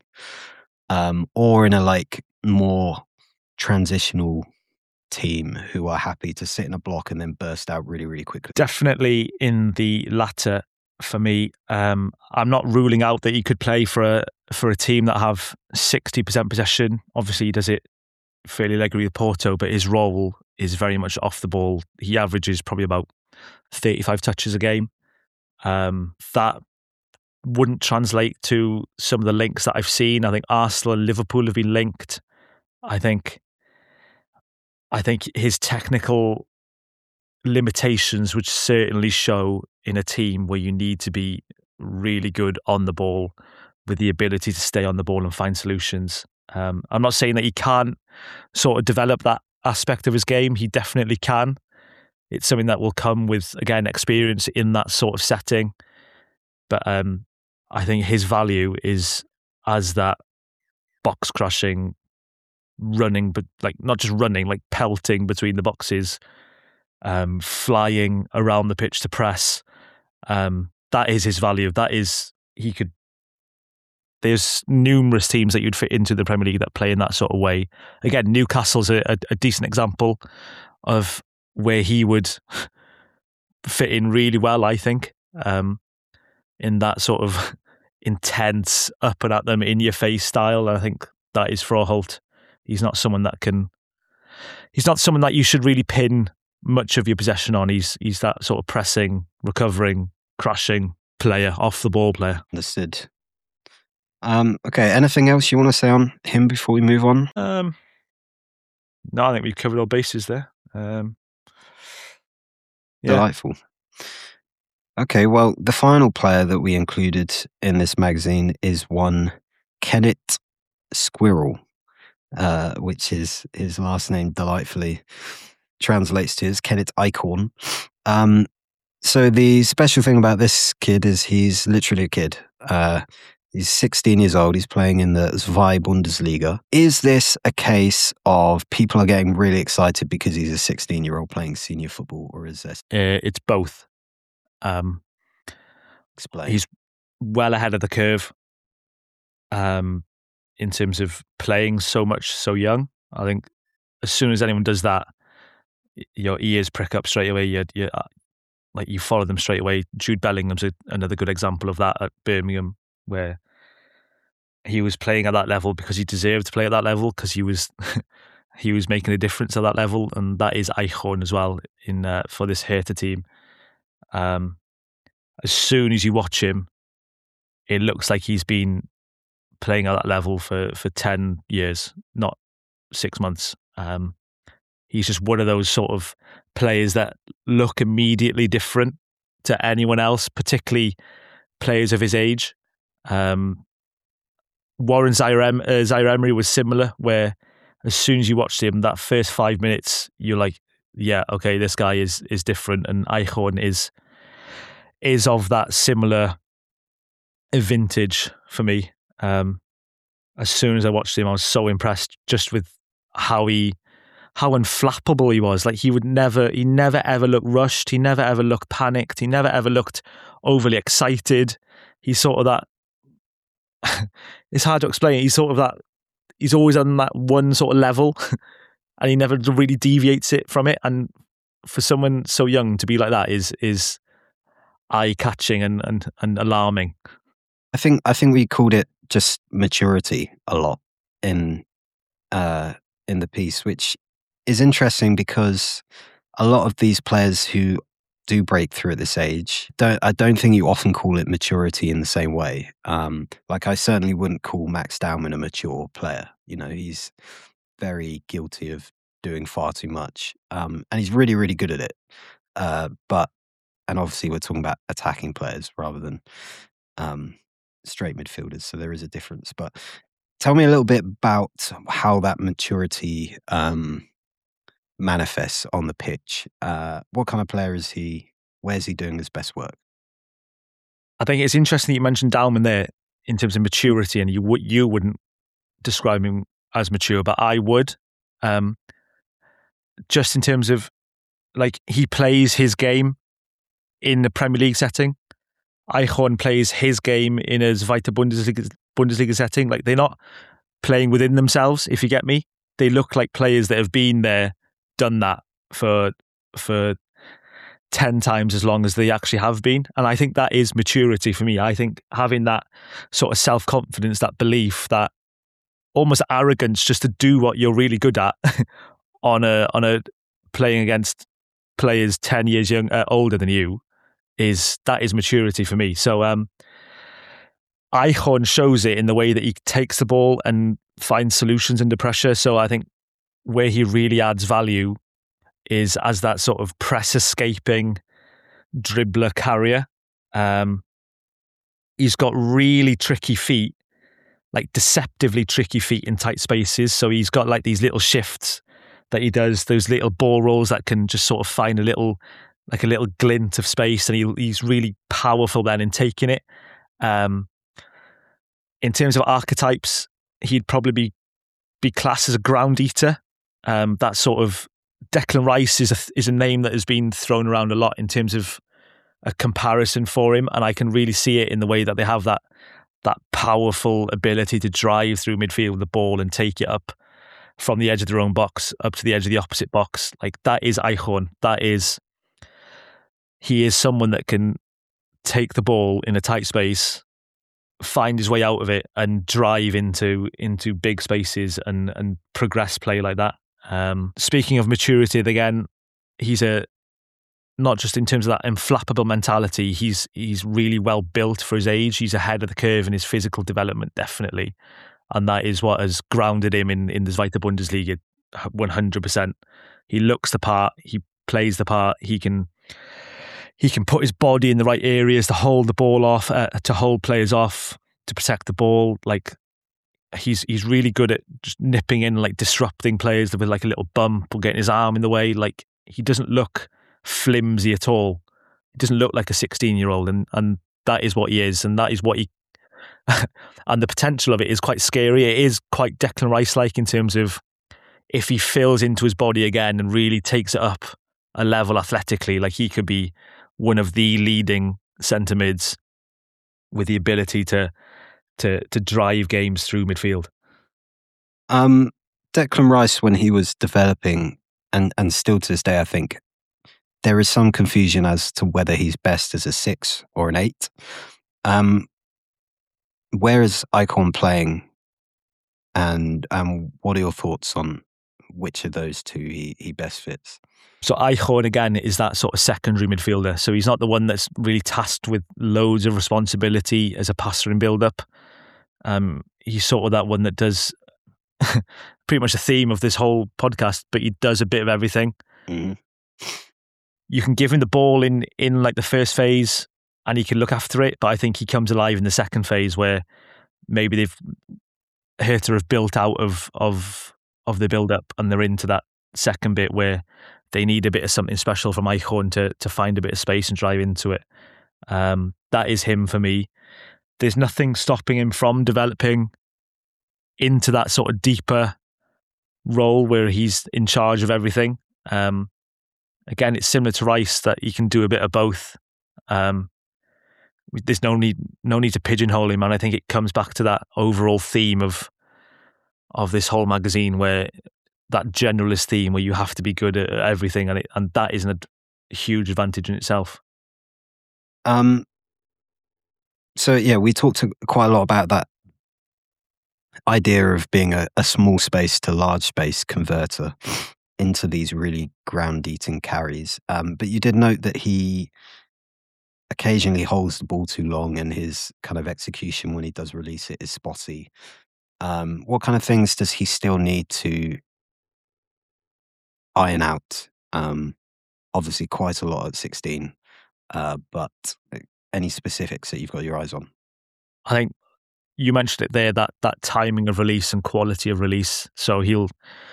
or in a like more transitional team who are happy to sit in a block and then burst out really, really quickly. Definitely in the latter for me. I'm not ruling out that he could play for a team that have 60% possession. Obviously, he does it fairly regularly with Porto, but his role is very much off the ball. He averages probably about 35 touches a game. That wouldn't translate to some of the links that I've seen. I think Arsenal and Liverpool have been linked. I think his technical limitations would certainly show in a team where you need to be really good on the ball with the ability to stay on the ball and find solutions. I'm not saying that he can't sort of develop that aspect of his game. He definitely can. It's something that will come with, again, experience in that sort of setting. But I think his value is as that box crushing, running, but like not just running, like pelting between the boxes, flying around the pitch to press. That is his value. There's numerous teams that you'd fit into the Premier League that play in that sort of way. Again, Newcastle's a decent example of where he would fit in really well, I think, in that sort of intense, up and at them, in your face style. I think that is Froholt. He's not someone that you should really pin much of your possession on. He's that sort of pressing, recovering, crashing player, off the ball player. Understood. Okay, anything else you want to say on him before we move on? No, I think we've covered all bases there. Yeah. Delightful. Okay, well, the final player that we included in this magazine is one Kennet Squirrel, which is his last name delightfully translates to is Kenneth Eichhorn. So the special thing about this kid is he's literally a kid. He's 16 years old. He's playing in the Zwei Bundesliga. Is this a case of people are getting really excited because he's a 16-year-old playing senior football, or is this? It's both. Explain. He's well ahead of the curve in terms of playing so much so young. I think as soon as anyone does that, your ears prick up straight away. You follow them straight away. Jude Bellingham's another good example of that at Birmingham, where he was playing at that level because he deserved to play at that level because he was he was making a difference at that level, and that is Eichhorn as well in for this Hertha team. As soon as you watch him, it looks like he's been playing at that level for 10 years, not 6 months. He's just one of those sort of players that look immediately different to anyone else, particularly players of his age. Warren Zaire Emery was similar, where as soon as you watched him, that first 5 minutes, you're like, yeah, okay, this guy is different. And Eichhorn is of that similar vintage for me. As soon as I watched him, I was so impressed just with how unflappable he was. Like he never ever looked rushed. He never ever looked panicked. He never ever looked overly excited. He's sort of that, it's hard to explain. He's always on that one sort of level and he never really deviates it from it. And for someone so young to be like that is eye-catching and alarming. I think we called it just maturity a lot in the piece, which is interesting because a lot of these players who do break through at this age, I don't think you often call it maturity in the same way. Like I certainly wouldn't call Max Dowman a mature player. You know, he's very guilty of doing far too much, and he's really, really good at it. And obviously we're talking about attacking players rather than straight midfielders, so there is a difference. But tell me a little bit about how that maturity manifests on the pitch. What kind of player is he? Where's he doing his best work? I think it's interesting that you mentioned Dalman there in terms of maturity, and you wouldn't describe him as mature, but I would. Just in terms of, like, he plays his game in the Premier League setting. Eichhorn plays his game in a Zweite Bundesliga setting. Like, they're not playing within themselves, if you get me. They look like players that have been there, done that for 10 times as long as they actually have been. And I think that is maturity for me. I think having that sort of self-confidence, that belief, that almost arrogance just to do what you're really good at on a playing against players 10 years older than you, that is maturity for me. So Eichhorn shows it in the way that he takes the ball and finds solutions under pressure. So I think where he really adds value is as that sort of press escaping dribbler carrier. He's got really tricky feet, like deceptively tricky feet in tight spaces. So he's got like these little shifts that he does, those little ball rolls that can just sort of find a little glint of space, and he's really powerful then in taking it. In terms of archetypes, he'd probably be classed as a ground eater. That sort of Declan Rice is a name that has been thrown around a lot in terms of a comparison for him, and I can really see it in the way that they have that powerful ability to drive through midfield with the ball and take it up from the edge of their own box up to the edge of the opposite box. Like, that is Eichhorn. He is someone that can take the ball in a tight space, find his way out of it, and drive into big spaces and progress play like that. Speaking of maturity, again, he's not just in terms of that unflappable mentality, he's really well built for his age. He's ahead of the curve in his physical development, definitely. And that is what has grounded him in the Zweite Bundesliga 100%. He looks the part, he plays the part, he can put his body in the right areas to hold the ball off, to hold players off, to protect the ball. Like, he's really good at just nipping in, like disrupting players with like a little bump or getting his arm in the way. Like, he doesn't look flimsy at all. He doesn't look like a 16-year-old, and that is what he is, and that is what he and the potential of it is quite scary. It is quite Declan Rice-like in terms of if he fills into his body again and really takes it up a level athletically, like he could be one of the leading centre mids with the ability to drive games through midfield. Declan Rice, when he was developing, and still to this day, I think there is some confusion as to whether he's best as a 6 or an 8. Where is Eichhorn playing, and what are your thoughts on which of those two he best fits? So Eichhorn, again, is that sort of secondary midfielder. So he's not the one that's really tasked with loads of responsibility as a passer and build-up. He's sort of that one that does pretty much the theme of this whole podcast, but he does a bit of everything. Mm-hmm. You can give him the ball in like the first phase and he can look after it, but I think he comes alive in the second phase where maybe they've Hertha have built out of the build-up and they're into that second bit where they need a bit of something special from Eichhorn to find a bit of space and drive into it. That is him for me. There's nothing stopping him from developing into that sort of deeper role where he's in charge of everything. Again, it's similar to Rice that he can do a bit of both. There's no need to pigeonhole him, and I think it comes back to that overall theme of this whole magazine, where that generalist theme where you have to be good at everything, and that is a huge advantage in itself. So yeah, we talked quite a lot about that idea of being a small space to large space converter into these really ground-eating carries. But you did note that he occasionally holds the ball too long and his kind of execution when he does release it is spotty. What kind of things does he still need to iron out? Obviously quite a lot at 16, but any specifics that you've got your eyes on? I think you mentioned it there, that timing of release and quality of release. So he'll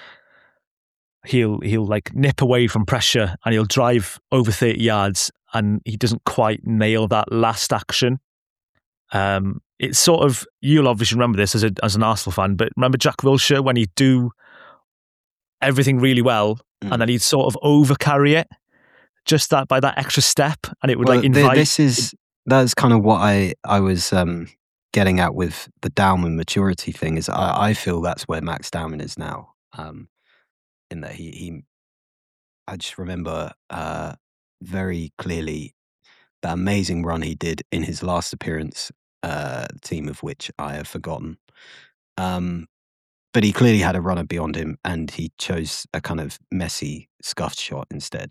like nip away from pressure and he'll drive over 30 yards and he doesn't quite nail that last action. It's sort of, you'll obviously remember this as an Arsenal fan, but remember Jack Wilshere when he'd do everything really well and then he'd sort of overcarry it, just that by that extra step, and it would invite. That's kind of what I was getting at with the Daumann maturity thing. Is I feel that's where Max Daumann is now. In that I just remember very clearly that amazing run he did in his last appearance, team of which I have forgotten. But he clearly had a runner beyond him, and he chose a kind of messy, scuffed shot instead.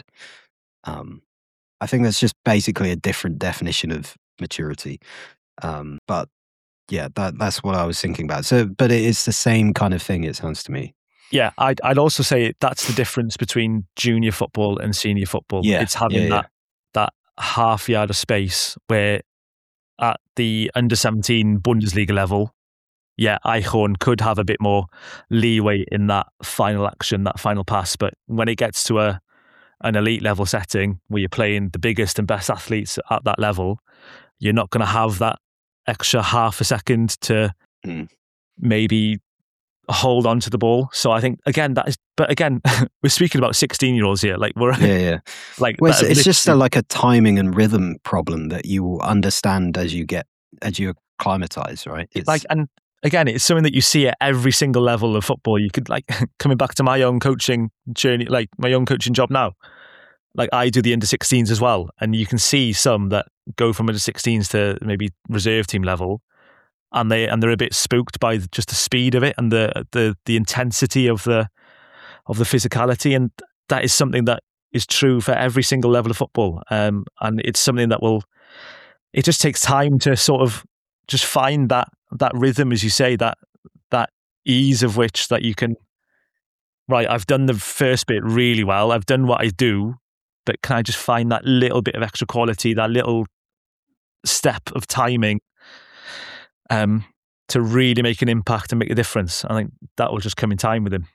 I think that's just basically a different definition of maturity. But yeah, that's what I was thinking about. So, but it is the same kind of thing, it sounds to me. Yeah, I'd also say that's the difference between junior football and senior football. Yeah, it's having that half yard of space where at the under-17 Bundesliga level, yeah, Eichhorn could have a bit more leeway in that final action, that final pass. But when it gets to an elite level setting where you're playing the biggest and best athletes at that level, you're not going to have that extra half a second to maybe hold on to the ball. So I think again we're speaking about 16-year-olds here. Like we're like well, it's just like a timing and rhythm problem that you will understand as you acclimatize, right? And again, it's something that you see at every single level of football. You could, like, coming back to my own coaching journey, like my own coaching job now, like I do the under 16s as well, and you can see some that go from under 16s to maybe reserve team level, and they're a bit spooked by just the speed of it and the intensity of the physicality, and that is something that is true for every single level of football. And it's something that it just takes time to sort of just find that rhythm, as you say, that ease of which that you can, right, I've done the first bit really well, I've done what I do, but can I just find that little bit of extra quality, that little step of timing? to really make an impact and make a difference. I think that will just come in time with him.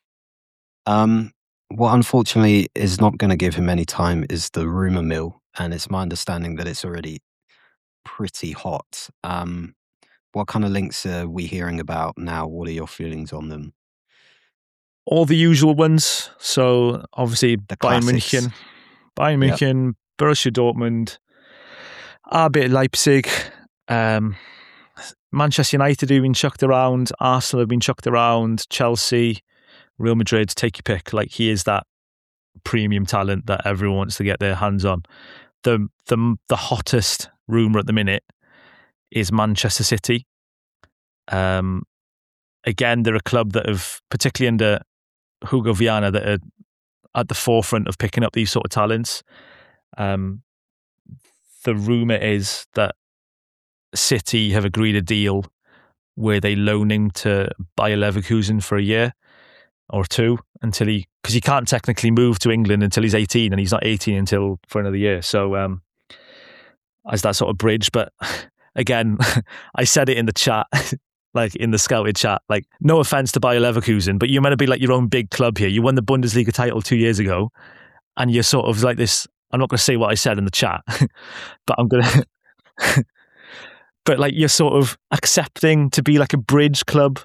What unfortunately is not going to give him any time is the rumour mill, and it's my understanding that it's already pretty hot. What kind of links are we hearing about now? What are your feelings on them? All the usual ones. So obviously The Bayern classics. München, Borussia Dortmund, RB Leipzig, Manchester United have been chucked around, Arsenal have been chucked around, Chelsea, Real Madrid, take your pick. Like, he is that premium talent that everyone wants to get their hands on. The hottest rumour at the minute is Manchester City. Again, they're a club that have, particularly under Hugo Viana, that are at the forefront of picking up these sort of talents. The rumour is that City have agreed a deal where they loan him to Bayer Leverkusen for a year or two until because he can't technically move to England until he's 18, and he's not 18 until for another year. So as that sort of bridge. But again, I said it in the chat, like in the Scouted chat, like, no offense to Bayer Leverkusen, but you're meant to be like your own big club here. You won the Bundesliga title 2 years ago, and you're sort of like this. I'm not going to say what I said in the chat, but I'm going to. But like, you're sort of accepting to be like a bridge club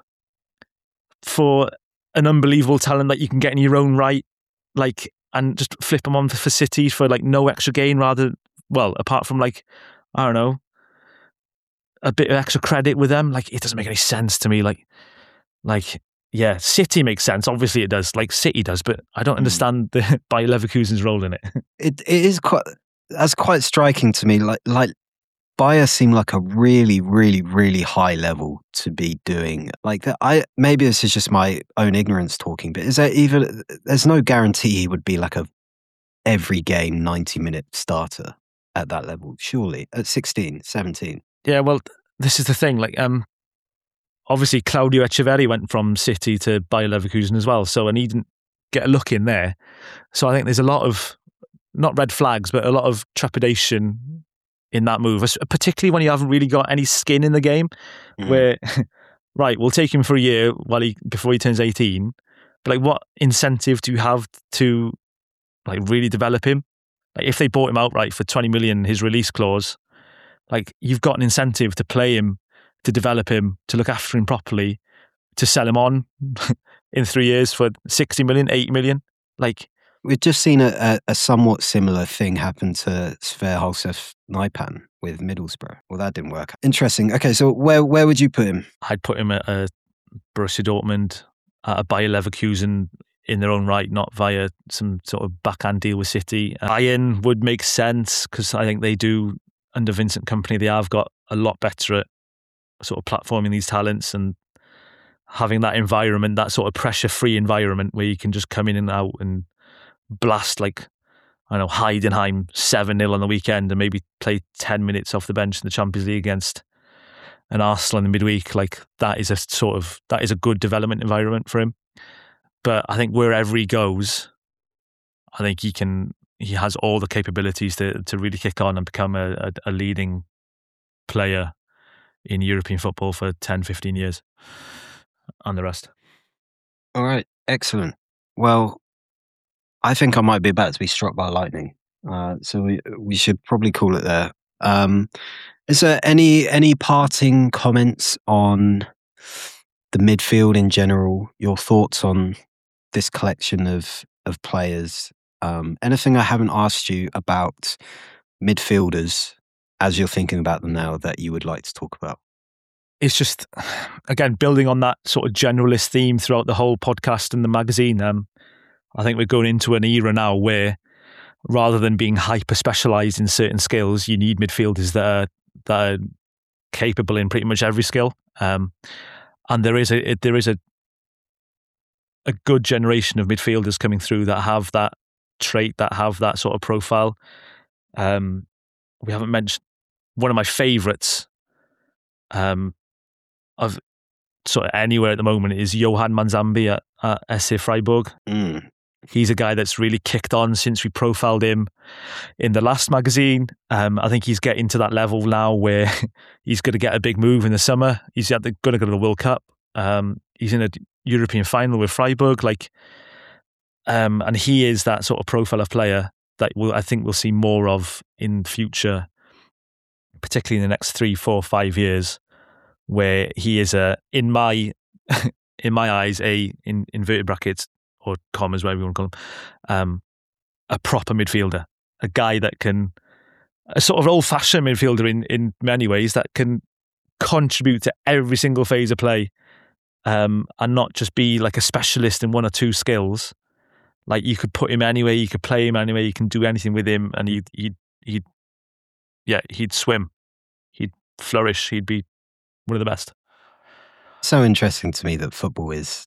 for an unbelievable talent that you can get in your own right, like, and just flip them on for City for like no extra gain, apart from like, I don't know, a bit of extra credit with them. Like, it doesn't make any sense to me. Like, yeah, City makes sense. Obviously it does, like City does, but I don't understand the Bayer Leverkusen's role in it. It is quite striking to me. Like Bayer seem like a really, really, really high level to be doing like that. Maybe this is just my own ignorance talking, but there's no guarantee he would be like a every game 90-minute starter at that level, surely, at 16, 17. Yeah, well, this is the thing. Like, obviously Claudio Echeverri went from City to Bayer Leverkusen as well, and he didn't get a look in there. So I think there's a lot of, not red flags, but a lot of trepidation in that move, particularly when you haven't really got any skin in the game. Where, right, we'll take him for a year before he turns 18. But like, what incentive do you have to like really develop him? Like, if they bought him outright for 20 million, his release clause, like, you've got an incentive to play him, to develop him, to look after him properly, to sell him on in 3 years for 60 million, 80 million. Like, we've just seen a somewhat similar thing happen to Sverre Holsef Naipan with Middlesbrough. Well, that didn't work. Interesting. Okay, so where would you put him? I'd put him at a Borussia Dortmund, at a Bayer Leverkusen in their own right, not via some sort of backhand deal with City. Bayern would make sense because I think they do, under Vincent Kompany, they have got a lot better at sort of platforming these talents and having that environment, that sort of pressure-free environment where you can just come in and out and blast, like, I don't know, Heidenheim 7-0 on the weekend and maybe play 10 minutes off the bench in the Champions League against an Arsenal in the midweek. Like, that is a good development environment for him. But I think wherever he goes, I think he has all the capabilities to really kick on and become a leading player in European football for 10, 15 years and the rest. All right, excellent. Well, I think I might be about to be struck by lightning. So we should probably call it there. Is there any parting comments on the midfield in general? Your thoughts on this collection of players? Anything I haven't asked you about midfielders as you're thinking about them now that you would like to talk about? It's just, again, building on that sort of generalist theme throughout the whole podcast and the magazine. I think we're going into an era now where, rather than being hyper specialised in certain skills, you need midfielders that are capable in pretty much every skill. And there is a good generation of midfielders coming through that have that trait, that have that sort of profile. We haven't mentioned one of my favourites of sort of anywhere at the moment is Johan Manzambi at SC Freiburg. He's a guy that's really kicked on since we profiled him in the last magazine. I think he's getting to that level now where he's going to get a big move in the summer. He's going to go to the World Cup. He's in a European final with Freiburg. And he is that sort of profile of player that I think we'll see more of in future, particularly in the next 3, 4, 5 years, where he is in my eyes, in inverted brackets or commas, whatever you want to call him, a proper midfielder, a guy that can, a sort of old-fashioned midfielder in many ways, that can contribute to every single phase of play, and not just be like a specialist in one or two skills. Like, you could put him anywhere, you could play him anywhere, you can do anything with him, and he'd swim, he'd flourish, he'd be one of the best. So interesting to me that football is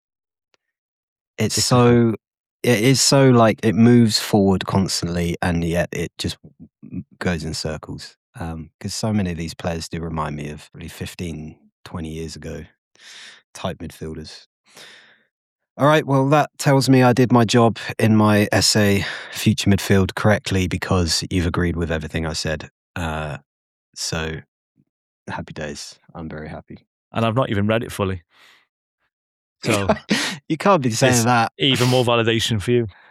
so like, it moves forward constantly, and yet it just goes in circles. Because so many of these players do remind me of really 15, 20 years ago type midfielders. All right, well, that tells me I did my job in my essay, Future Midfield, correctly, because you've agreed with everything I said. So, happy days. I'm very happy. And I've not even read it fully. So you can't be saying that. Even more validation for you.